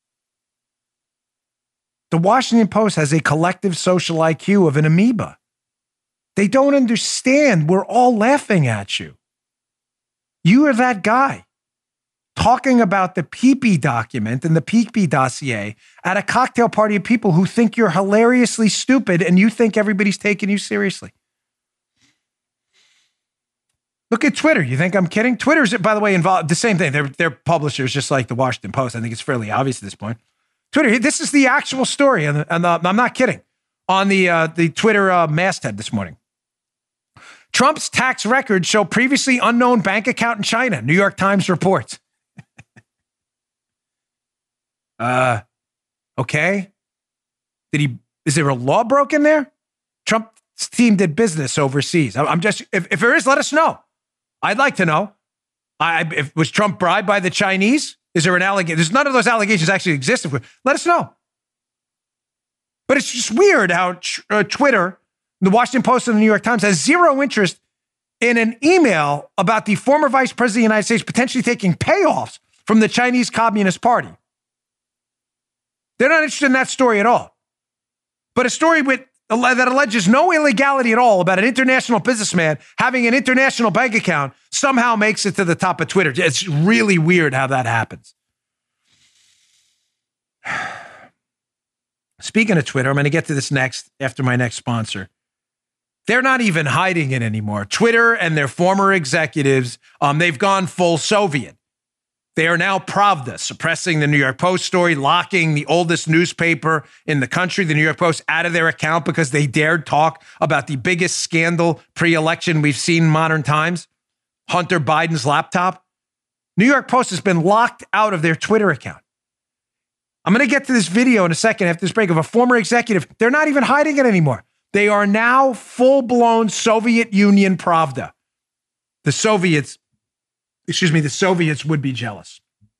The Washington Post has a collective social IQ of an amoeba. They don't understand. We're all laughing at you. You are that guy talking about the PP document and the PP dossier at a cocktail party of people who think you're hilariously stupid and you think everybody's taking you seriously. Look at Twitter. You think I'm kidding? Twitter's, by the way, involved the same thing. They're publishers just like the Washington Post. I think it's fairly obvious at this point. Twitter, this is the actual story, and I'm not kidding, on the Twitter masthead this morning. Trump's tax records show previously unknown bank account in China, New York Times reports. Okay. Is there a law broken there? Trump's team did business overseas. If there is, let us know. I'd like to know. Was Trump bribed by the Chinese? Is there an allegation? There's none of those allegations actually exist. Let us know. But it's just weird how Twitter, the Washington Post and the New York Times has zero interest in an email about the former vice president of the United States potentially taking payoffs from the Chinese Communist Party. They're not interested in that story at all. But a story that alleges no illegality at all about an international businessman having an international bank account somehow makes it to the top of Twitter. It's really weird how that happens. Speaking of Twitter, I'm going to get to this next after my next sponsor. They're not even hiding it anymore. Twitter and their former executives, they've gone full Soviet. They are now Pravda, suppressing the New York Post story, locking the oldest newspaper in the country, the New York Post, out of their account because they dared talk about the biggest scandal pre-election we've seen in modern times, Hunter Biden's laptop. New York Post has been locked out of their Twitter account. I'm going to get to this video in a second after this break of a former executive. They're not even hiding it anymore. They are now full-blown Soviet Union Pravda. The Soviets would be jealous.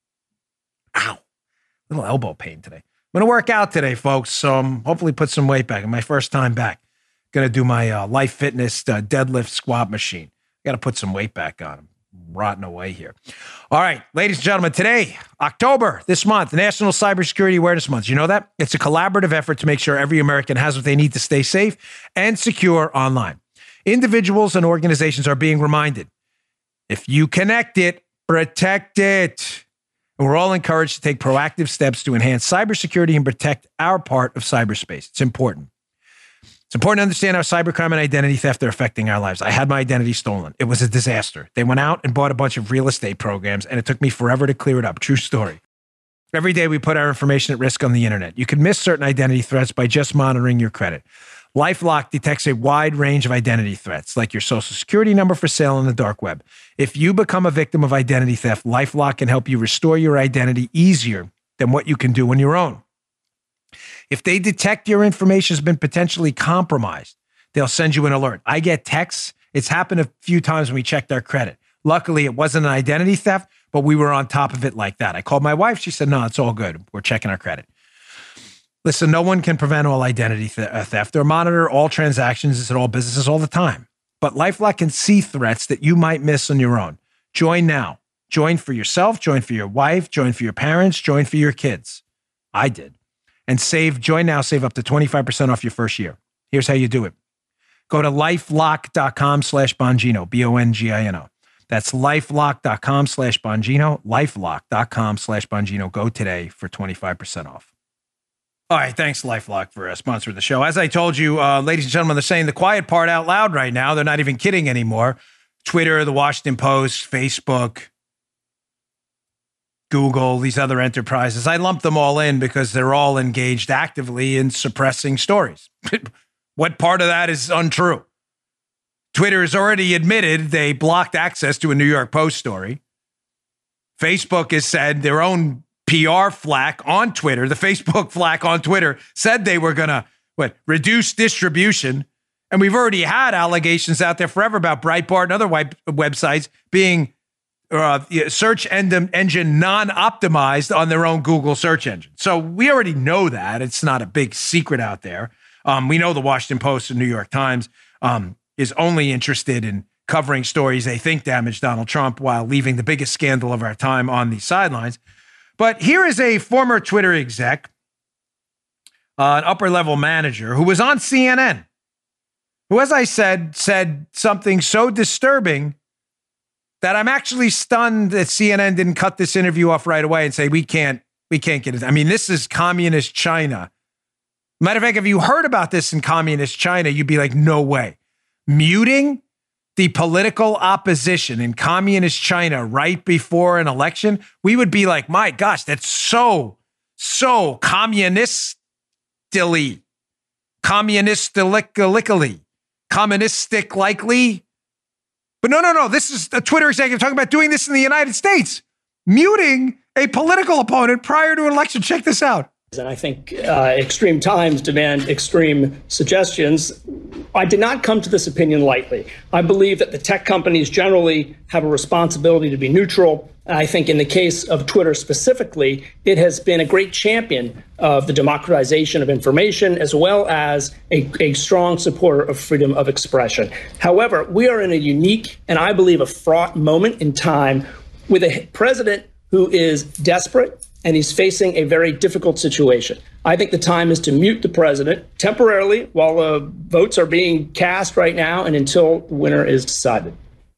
Ow. Little elbow pain today. I'm going to work out today, folks. So hopefully put some weight back. My first time back. Going to do my Life Fitness deadlift squat machine. Got to put some weight back on. I'm rotting away here. All right, ladies and gentlemen, today, October, this month, National Cybersecurity Awareness Month. You know that? It's a collaborative effort to make sure every American has what they need to stay safe and secure online. Individuals and organizations are being reminded, if you connect it, protect it. And we're all encouraged to take proactive steps to enhance cybersecurity and protect our part of cyberspace. It's important. It's important to understand how cybercrime and identity theft are affecting our lives. I had my identity stolen. It was a disaster. They went out and bought a bunch of real estate programs, and it took me forever to clear it up. True story. Every day we put our information at risk on the internet. You can miss certain identity threats by just monitoring your credit. LifeLock detects a wide range of identity threats, like your social security number for sale on the dark web. If you become a victim of identity theft, LifeLock can help you restore your identity easier than what you can do on your own. If they detect your information has been potentially compromised, they'll send you an alert. I get texts. It's happened a few times when we checked our credit. Luckily, it wasn't an identity theft, but we were on top of it like that. I called my wife. She said, no, it's all good. We're checking our credit. Listen, no one can prevent all identity theft or monitor all transactions at all businesses all the time. But LifeLock can see threats that you might miss on your own. Join now. Join for yourself. Join for your wife. Join for your parents. Join for your kids. I did. And join now, save up to 25% off your first year. Here's how you do it. Go to lifelock.com/Bongino, Bongino. That's lifelock.com/Bongino, lifelock.com/Bongino. Go today for 25% off. All right, thanks, LifeLock, for sponsoring the show. As I told you, ladies and gentlemen, they're saying the quiet part out loud right now. They're not even kidding anymore. Twitter, the Washington Post, Facebook, Google, these other enterprises. I lump them all in because they're all engaged actively in suppressing stories. What part of that is untrue? Twitter has already admitted they blocked access to a New York Post story. Facebook has said their own PR flack on Twitter, the Facebook flack on Twitter, said they were going to reduce distribution. And we've already had allegations out there forever about Breitbart and other websites being search engine non-optimized on their own Google search engine. So we already know that. It's not a big secret out there. We know the Washington Post and New York Times is only interested in covering stories they think damage Donald Trump while leaving the biggest scandal of our time on the sidelines. But here is a former Twitter exec, an upper-level manager who was on CNN, who, as I said something so disturbing that I'm actually stunned that CNN didn't cut this interview off right away and say, we can't get it. I mean, this is communist China. Matter of fact, if you heard about this in communist China, you'd be like, no way. Muting the political opposition in communist China right before an election, we would be like, my gosh, that's so communistically, communistic likely. But no. This is a Twitter executive talking about doing this in the United States, muting a political opponent prior to an election. Check this out. And I think extreme times demand extreme suggestions. I did not come to this opinion lightly. I believe that the tech companies generally have a responsibility to be neutral. I think in the case of Twitter specifically, it has been a great champion of the democratization of information, as well as a strong supporter of freedom of expression. However, we are in a unique and I believe a fraught moment in time with a president who is desperate and he's facing a very difficult situation. I think the time is to mute the president temporarily while votes are being cast right now and until the winner is decided.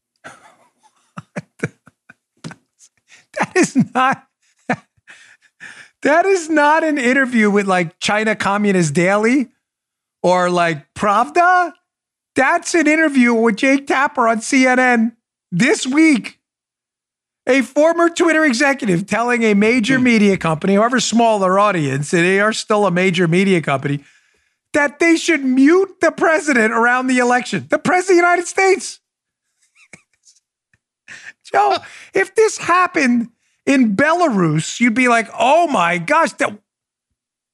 That is not an interview with like China Communist Daily or like Pravda. That's an interview with Jake Tapper on CNN this week. A former Twitter executive telling a major media company, however small their audience, and they are still a major media company, that they should mute the president around the election. The president of the United States. Joe, if this happened in Belarus, you'd be like, oh my gosh,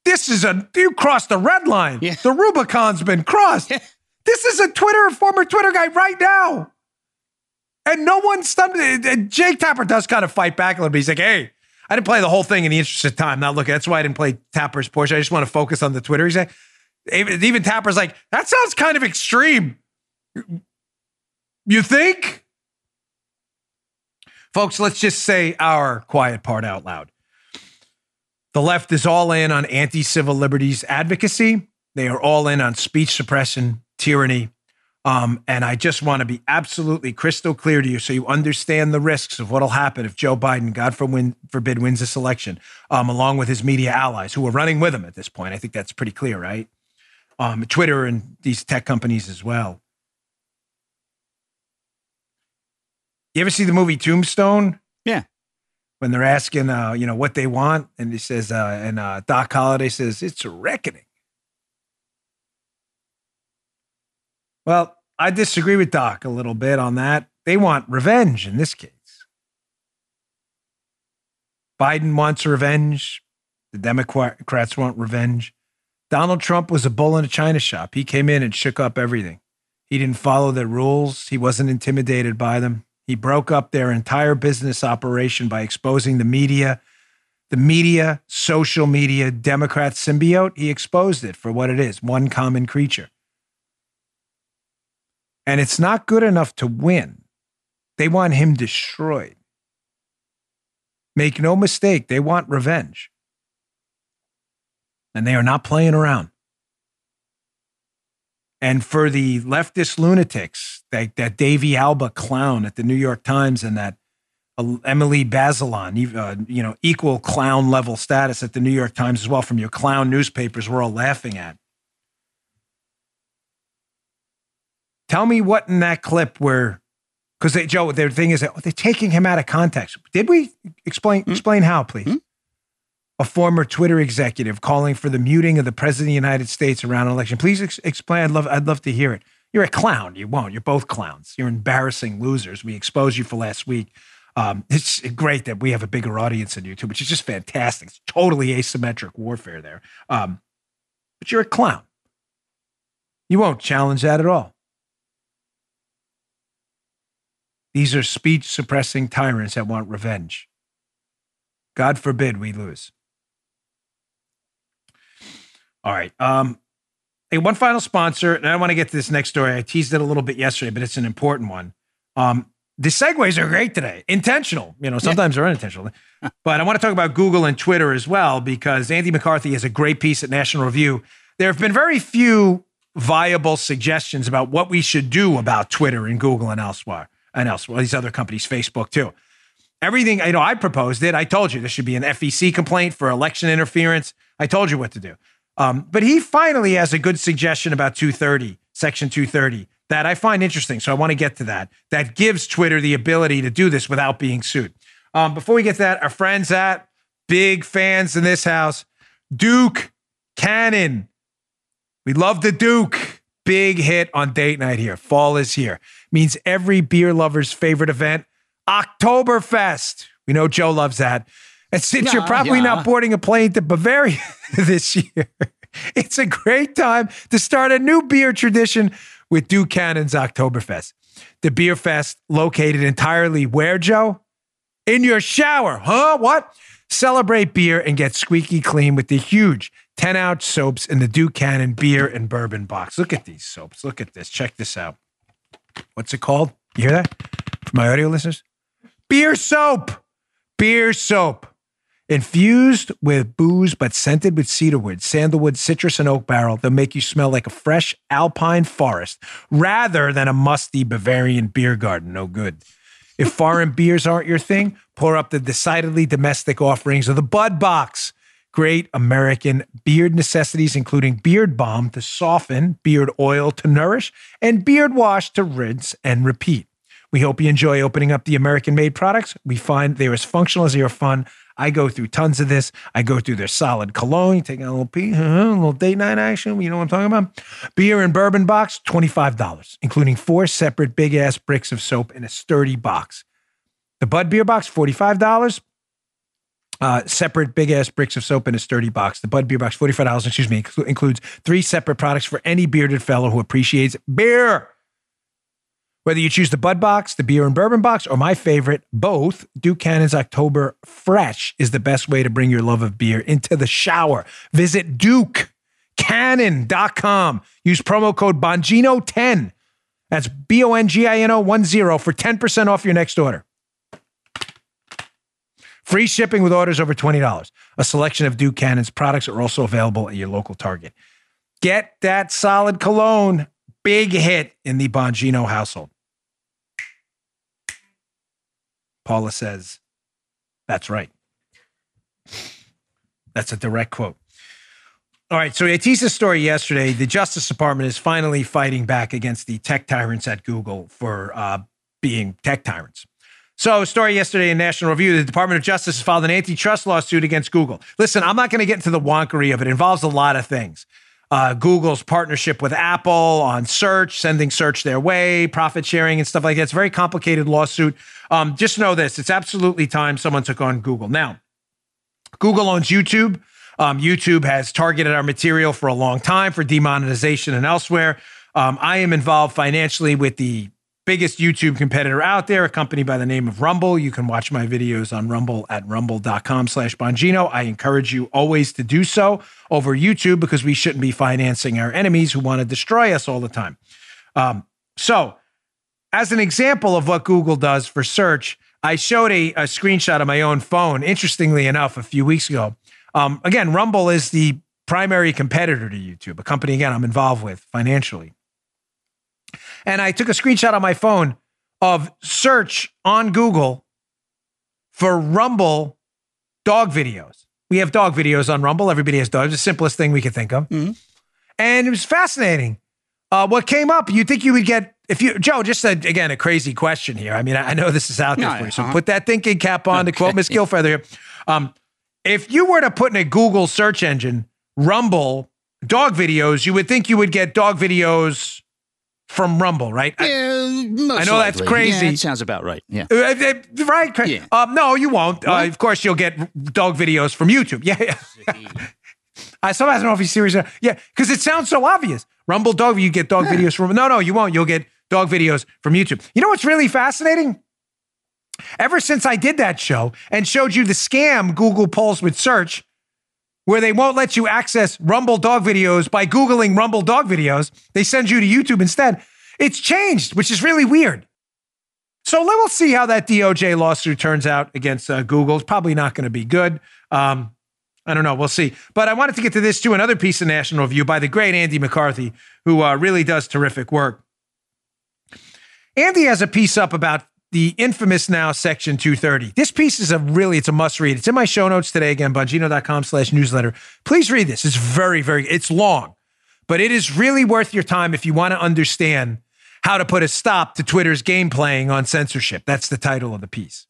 you crossed the red line. Yeah. The Rubicon's been crossed. Yeah. This is a former Twitter guy right now. And no one stumped. Jake Tapper does kind of fight back a little bit. He's like, hey, I didn't play the whole thing in the interest of time. Now, look, that's why I didn't play Tapper's portion. I just want to focus on the Twitter. He's like, even Tapper's like, that sounds kind of extreme. You think? Folks, let's just say our quiet part out loud. The left is all in on anti-civil liberties advocacy. They are all in on speech suppression, tyranny. And I just want to be absolutely crystal clear to you so you understand the risks of what will happen if Joe Biden, God forbid, wins this election, along with his media allies who are running with him at this point. I think that's pretty clear, right? Twitter and these tech companies as well. You ever see the movie Tombstone? Yeah. When they're asking, what they want, and he says, Doc Holliday says, it's a reckoning. Well, I disagree with Doc a little bit on that. They want revenge in this case. Biden wants revenge. The Democrats want revenge. Donald Trump was a bull in a china shop. He came in and shook up everything. He didn't follow their rules. He wasn't intimidated by them. He broke up their entire business operation by exposing the media, social media, Democrat symbiote. He exposed it for what it is, one common creature. And it's not good enough to win. They want him destroyed. Make no mistake, they want revenge. And they are not playing around. And for the leftist lunatics, that Davey Alba clown at the New York Times and that Emily Bazelon, equal clown level status at the New York Times as well from your clown newspapers we're all laughing at. Tell me what in that clip where, because Joe, their thing is that they're taking him out of context. Did we explain how, please? Mm-hmm. A former Twitter executive calling for the muting of the president of the United States around an election. Please explain. I'd love to hear it. You're a clown. You won't. You're both clowns. You're embarrassing losers. We exposed you for last week. It's great that we have a bigger audience than you two, which is just fantastic. It's totally asymmetric warfare there. But you're a clown. You won't challenge that at all. These are speech-suppressing tyrants that want revenge. God forbid we lose. All right. Hey, one final sponsor, and I want to get to this next story. I teased it a little bit yesterday, but it's an important one. The segues are great today. Intentional. Sometimes they're unintentional. But I want to talk about Google and Twitter as well, because Andy McCarthy has a great piece at National Review. There have been very few viable suggestions about what we should do about Twitter and Google and elsewhere. These other companies, Facebook too. Everything, I proposed it. I told you there should be an FEC complaint for election interference. I told you what to do. But he finally has a good suggestion about Section 230, that I find interesting. So I want to get to that. That gives Twitter the ability to do this without being sued. Before we get to that, our friends at big fans in this house, Duke Cannon. We love the Duke. Big hit on date night here. Fall is here. Means every beer lover's favorite event, Oktoberfest. We know Joe loves that. And since you're probably not boarding a plane to Bavaria this year, it's a great time to start a new beer tradition with Duke Cannon's Oktoberfest. The beer fest located entirely where, Joe? In your shower. Huh? What? Celebrate beer and get squeaky clean with the huge 10-ounce soaps in the Duke Cannon beer and bourbon box. Look at these soaps. Look at this. Check this out. What's it called? You hear that? For my audio listeners? Beer soap. Beer soap. Infused with booze, but scented with cedarwood, sandalwood, citrus, and oak barrel, they'll make you smell like a fresh alpine forest rather than a musty Bavarian beer garden. No good. If foreign beers aren't your thing, pour up the decidedly domestic offerings of the Bud Box. Great American beard necessities, including beard balm to soften, beard oil to nourish, and beard wash to rinse and repeat. We hope you enjoy opening up the American-made products. We find they're as functional as they are fun. I go through tons of this. I go through their solid cologne, taking a little pee, a little date night action. You know what I'm talking about? Beer and bourbon box, $25, including 4 separate big-ass bricks of soap in a sturdy box. The Bud Beer box, $45. separate big-ass bricks of soap in a sturdy box. The Bud Beer Box, $45, includes 3 separate products for any bearded fellow who appreciates beer. Whether you choose the Bud Box, the Beer and Bourbon Box, or my favorite, both, Duke Cannon's October Fresh is the best way to bring your love of beer into the shower. Visit DukeCannon.com. Use promo code Bongino10. That's BONGINO10 for 10% off your next order. Free shipping with orders over $20. A selection of Duke Cannon's products are also available at your local Target. Get that solid cologne. Big hit in the Bongino household. Paula says, that's right. That's a direct quote. All right, so I teased this story yesterday. The Justice Department is finally fighting back against the tech tyrants at Google for being tech tyrants. So, a story yesterday in National Review, the Department of Justice has filed an antitrust lawsuit against Google. Listen, I'm not going to get into the wonkery of it. It involves a lot of things. Google's partnership with Apple on search, sending search their way, profit sharing and stuff like that. It's a very complicated lawsuit. Just know this, it's absolutely time someone took on Google. Now, Google owns YouTube. YouTube has targeted our material for a long time for demonetization and elsewhere. I am involved financially with the biggest YouTube competitor out there, a company by the name of Rumble. You can watch my videos on Rumble at rumble.com/Bongino. I encourage you always to do so over YouTube because we shouldn't be financing our enemies who want to destroy us all the time. So as an example of what Google does for search, I showed a screenshot of my own phone, interestingly enough, a few weeks ago. Again, Rumble is the primary competitor to YouTube, a company, again, I'm involved with financially. And I took a screenshot on my phone of search on Google for Rumble dog videos. We have dog videos on Rumble. Everybody has dogs. The simplest thing we could think of. Mm-hmm. And it was fascinating. What came up, you think you would get, Joe, just again, a crazy question here. I mean, I know this is out there for you. So put that thinking cap on to quote Miss Gilfeather here. If you were to put in a Google search engine, Rumble dog videos, you would think you would get dog videos from Rumble, right? Yeah, I know that's crazy. Yeah, it sounds about right. Yeah. Right? Yeah. No, you won't. Of course, you'll get dog videos from YouTube. Yeah. I sometimes don't know if he's serious. Yeah, because it sounds so obvious. Rumble dog, you get dog videos from... No, you won't. You'll get dog videos from YouTube. You know what's really fascinating? Ever since I did that show and showed you the scam Google pulls with search, where they won't let you access Rumble dog videos by Googling Rumble dog videos. They send you to YouTube instead. It's changed, which is really weird. So we'll see how that DOJ lawsuit turns out against Google. It's probably not going to be good. I don't know. We'll see. But I wanted to get to this too. Another piece of National Review by the great Andy McCarthy, who really does terrific work. Andy has a piece up about the infamous now Section 230. This piece is it's a must read. It's in my show notes today. Again, Bongino.com/newsletter. Please read this. It's it's long, but it is really worth your time if you want to understand how to put a stop to Twitter's game playing on censorship. That's the title of the piece.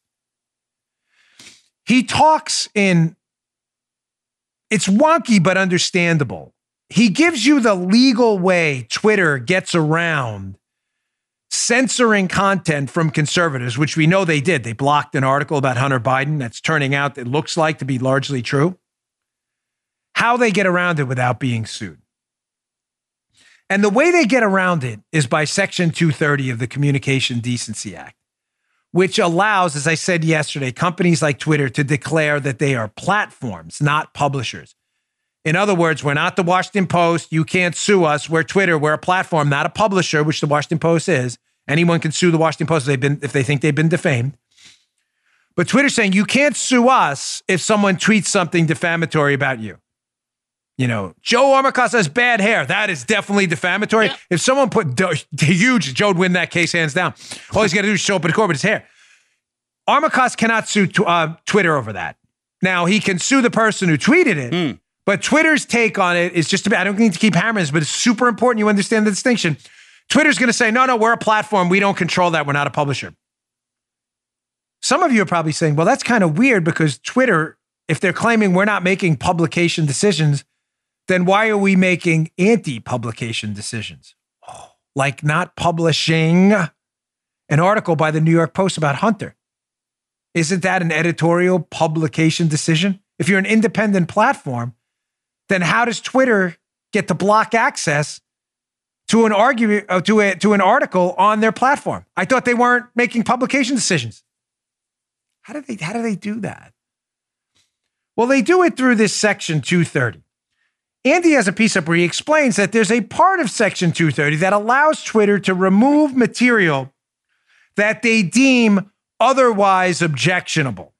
He talks it's wonky, but understandable. He gives you the legal way Twitter gets around censoring content from conservatives, which we know they did. They blocked an article about Hunter Biden that's turning out, it looks like, to be largely true. How they get around it without being sued. And the way they get around it is by Section 230 of the Communication Decency Act, which allows, as I said yesterday, companies like Twitter to declare that they are platforms, not publishers. In other words, we're not the Washington Post. You can't sue us. We're Twitter. We're a platform, not a publisher, which the Washington Post is. Anyone can sue the Washington Post if they think they've been defamed. But Twitter's saying you can't sue us if someone tweets something defamatory about you. You know, Joe Armacost has bad hair. That is definitely defamatory. Yeah. If someone put huge, Joe would win that case hands down. All he's got to do is show up in court with his hair. Armacost cannot sue Twitter over that. Now, he can sue the person who tweeted it. But Twitter's take on it is just I don't need to keep hammering this, but it's super important you understand the distinction. Twitter's going to say, no, we're a platform. We don't control that. We're not a publisher. Some of you are probably saying, well, that's kind of weird because Twitter, if they're claiming we're not making publication decisions, then why are we making anti-publication decisions? Like not publishing an article by the New York Post about Hunter. Isn't that an editorial publication decision? If you're an independent platform, then how does Twitter get to block access to an to an article on their platform? I thought they weren't making publication decisions. How do they do that? Well, they do it through this Section 230. Andy has a piece up where he explains that there's a part of Section 230 that allows Twitter to remove material that they deem otherwise objectionable.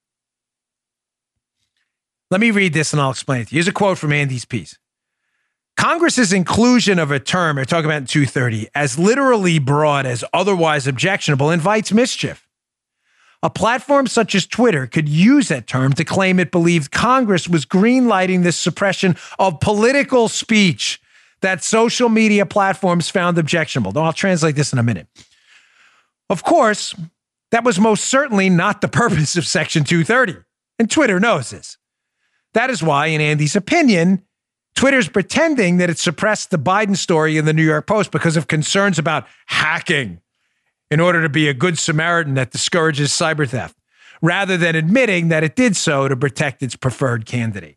Let me read this and I'll explain it to you. Here's a quote from Andy's piece. Congress's inclusion of a term, they're talking about in 230, as literally broad as otherwise objectionable invites mischief. A platform such as Twitter could use that term to claim it believed Congress was greenlighting the suppression of political speech that social media platforms found objectionable. Though I'll translate this in a minute. Of course, that was most certainly not the purpose of Section 230, and Twitter knows this. That is why, in Andy's opinion, Twitter's pretending that it suppressed the Biden story in the New York Post because of concerns about hacking in order to be a good Samaritan that discourages cyber theft, rather than admitting that it did so to protect its preferred candidate.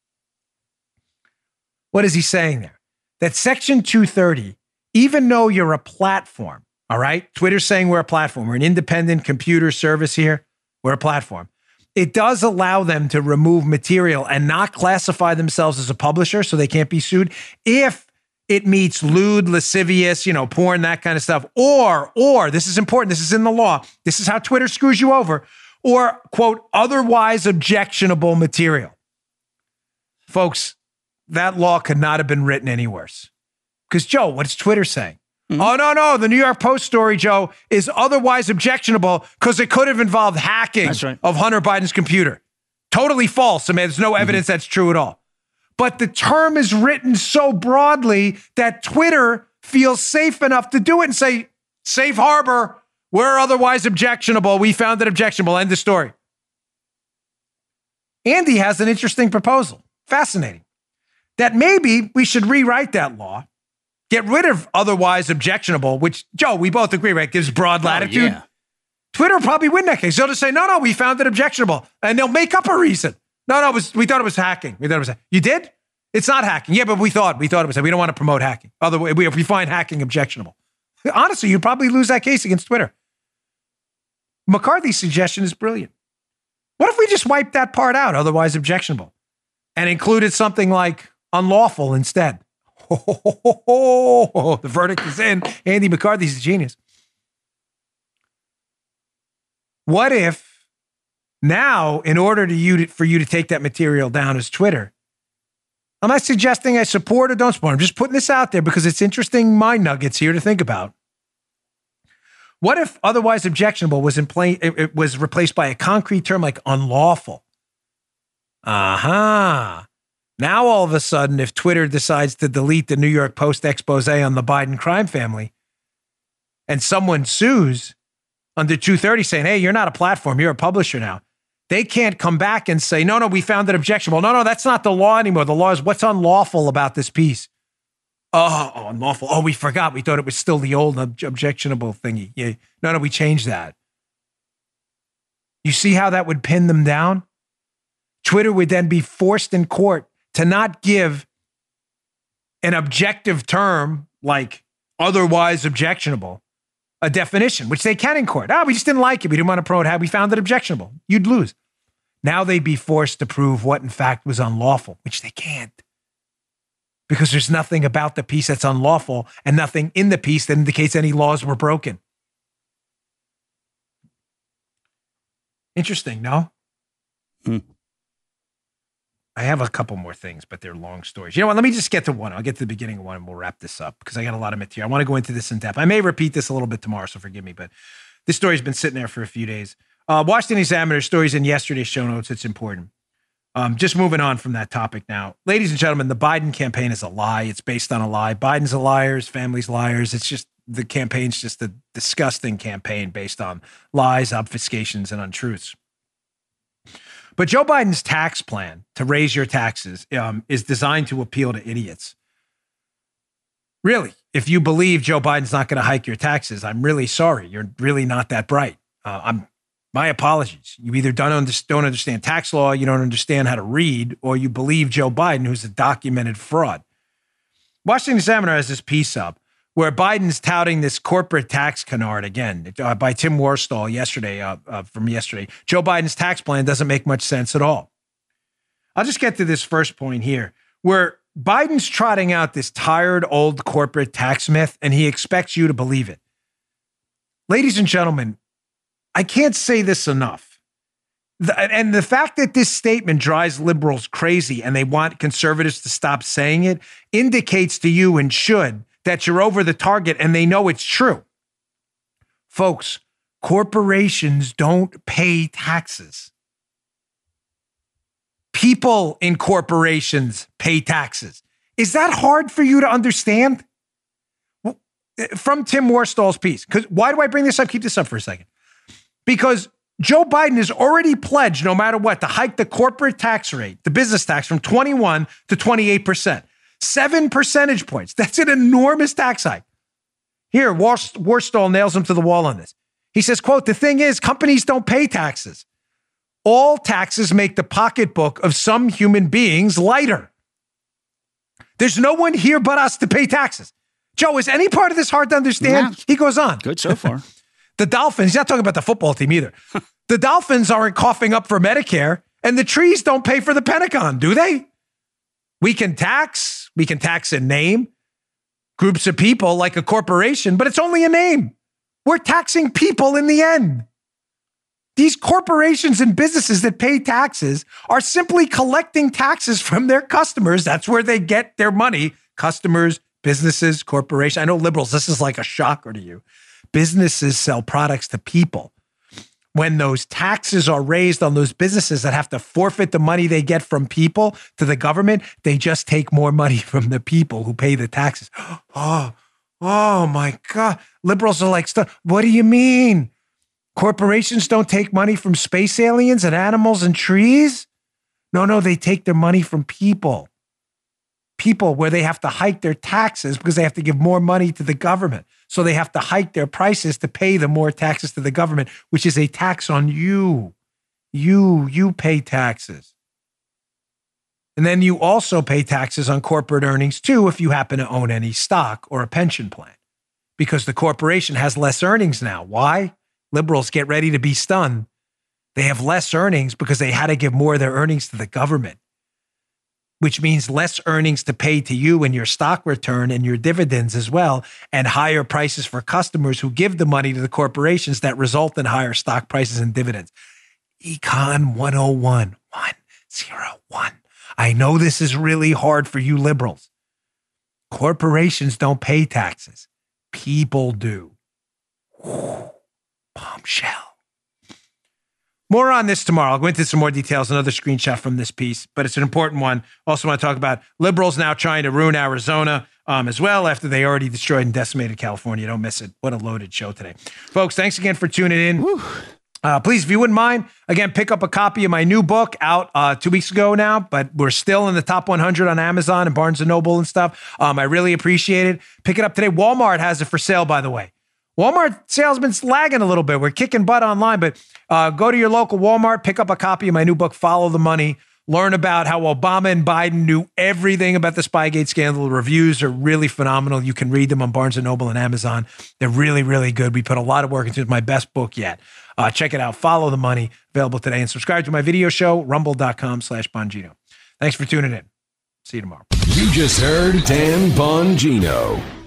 What is he saying there? That Section 230, even though you're a platform, all right? Twitter's saying we're a platform. We're an independent computer service here. We're a platform. It does allow them to remove material and not classify themselves as a publisher so they can't be sued if it meets lewd, lascivious, porn, that kind of stuff. Or, this is important, this is in the law, this is how Twitter screws you over, or, quote, otherwise objectionable material. Folks, that law could not have been written any worse. Because, Joe, what's Twitter saying? Mm-hmm. Oh, no, the New York Post story, Joe, is otherwise objectionable because it could have involved hacking of Hunter Biden's computer. Totally false. I mean, there's no evidence that's true at all. But the term is written so broadly that Twitter feels safe enough to do it and say, safe harbor, we're otherwise objectionable. We found it objectionable. End of story. Andy has an interesting proposal. Fascinating. That maybe we should rewrite that law, get rid of otherwise objectionable, which, Joe, we both agree, right, gives broad latitude. Yeah. Twitter will probably win that case. They'll just say, no, we found it objectionable. And they'll make up a reason. No, we thought it was hacking. You did? It's not hacking. Yeah, but we thought it was. We don't want to promote hacking. Otherwise, if we find hacking objectionable. Honestly, you'd probably lose that case against Twitter. McCarthy's suggestion is brilliant. What if we just wiped that part out, otherwise objectionable, and included something like unlawful instead? The verdict is in. Andy McCarthy's a genius. What if now, in order for you to take that material down as Twitter, I'm not suggesting I support or don't support. I'm just putting this out there because it's interesting mind nuggets here to think about. What if otherwise objectionable was it was replaced by a concrete term like unlawful? Now, all of a sudden, if Twitter decides to delete the New York Post expose on the Biden crime family and someone sues under 230 saying, hey, you're not a platform, you're a publisher now, they can't come back and say, no, we found it objectionable. No, that's not the law anymore. The law is what's unlawful about this piece. Oh, unlawful. Oh, we forgot. We thought it was still the old objectionable thingy. Yeah. No, we changed that. You see how that would pin them down? Twitter would then be forced in court to not give an objective term like otherwise objectionable a definition, which they can in court. We just didn't like it. We didn't want to promote how we found it objectionable. You'd lose. Now they'd be forced to prove what in fact was unlawful, which they can't. Because there's nothing about the piece that's unlawful and nothing in the piece that indicates any laws were broken. Interesting, no? I have a couple more things, but they're long stories. You know what? Let me just get to one. I'll get to the beginning of one and we'll wrap this up because I got a lot of material. I want to go into this in depth. I may repeat this a little bit tomorrow, so forgive me, but this story's been sitting there for a few days. Washington Examiner stories in yesterday's show notes. It's important. Just moving on from that topic now. Ladies and gentlemen, the Biden campaign is a lie. It's based on a lie. Biden's a liar. His family's liars. It's just the campaign's just a disgusting campaign based on lies, obfuscations, and untruths. But Joe Biden's tax plan to raise your taxes is designed to appeal to idiots. Really, if you believe Joe Biden's not going to hike your taxes, I'm really sorry. You're really not that bright. My apologies. You either don't understand tax law, you don't understand how to read, or you believe Joe Biden, who's a documented fraud. Washington Examiner has this piece up where Biden's touting this corporate tax canard again by Tim Worstall from yesterday. Joe Biden's tax plan doesn't make much sense at all. I'll just get to this first point here, where Biden's trotting out this tired old corporate tax myth, and he expects you to believe it. Ladies and gentlemen, I can't say this enough. And the fact that this statement drives liberals crazy and they want conservatives to stop saying it indicates to you, and should, that you're over the target and they know it's true. Folks, corporations don't pay taxes. People in corporations pay taxes. Is that hard for you to understand? From Tim Worstall's piece. Because why do I bring this up? Keep this up for a second. Because Joe Biden has already pledged, no matter what, to hike the corporate tax rate, the business tax, from 21 to 28%. 7 percentage points. That's an enormous tax hike. Here, Worstall nails him to the wall on this. He says, quote, "The thing is, companies don't pay taxes. All taxes make the pocketbook of some human beings lighter. There's no one here but us to pay taxes." Joe, is any part of this hard to understand? Yeah. He goes on. Good so far. The Dolphins, he's not talking about the football team either. The Dolphins aren't coughing up for Medicare, and the trees don't pay for the Pentagon, do they? We can tax in name groups of people like a corporation, but it's only a name. We're taxing people in the end. These corporations and businesses that pay taxes are simply collecting taxes from their customers. That's where they get their money. Customers, businesses, corporations. I know liberals, this is like a shocker to you. Businesses sell products to people. When those taxes are raised on those businesses that have to forfeit the money they get from people to the government, they just take more money from the people who pay the taxes. Oh my God. Liberals are like, what do you mean? Corporations don't take money from space aliens and animals and trees? No, they take their money from people. People where they have to hike their taxes because they have to give more money to the government. So they have to hike their prices to pay the more taxes to the government, which is a tax on you. You pay taxes. And then you also pay taxes on corporate earnings too if you happen to own any stock or a pension plan, because the corporation has less earnings now. Why? Liberals, get ready to be stunned. They have less earnings because they had to give more of their earnings to the government, which means less earnings to pay to you in your stock return and your dividends as well, and higher prices for customers who give the money to the corporations that result in higher stock prices and dividends. Econ 101, 101. I know this is really hard for you liberals. Corporations don't pay taxes. People do. Whew. Bombshell. More on this tomorrow. I'll go into some more details, another screenshot from this piece, but it's an important one. Also want to talk about liberals now trying to ruin Arizona as well after they already destroyed and decimated California. Don't miss it. What a loaded show today. Folks, thanks again for tuning in. Please, if you wouldn't mind, again, pick up a copy of my new book out 2 weeks ago now, but we're still in the top 100 on Amazon and Barnes & Noble and stuff. I really appreciate it. Pick it up today. Walmart has it for sale, by the way. Walmart sales been lagging a little bit. We're kicking butt online, but go to your local Walmart, pick up a copy of my new book, Follow the Money. Learn about how Obama and Biden knew everything about the Spygate scandal. The reviews are really phenomenal. You can read them on Barnes & Noble and Amazon. They're really, really good. We put a lot of work into it. It's my best book yet. Check it out. Follow the Money. Available today. And subscribe to my video show, rumble.com/Bongino. Thanks for tuning in. See you tomorrow. You just heard Dan Bongino.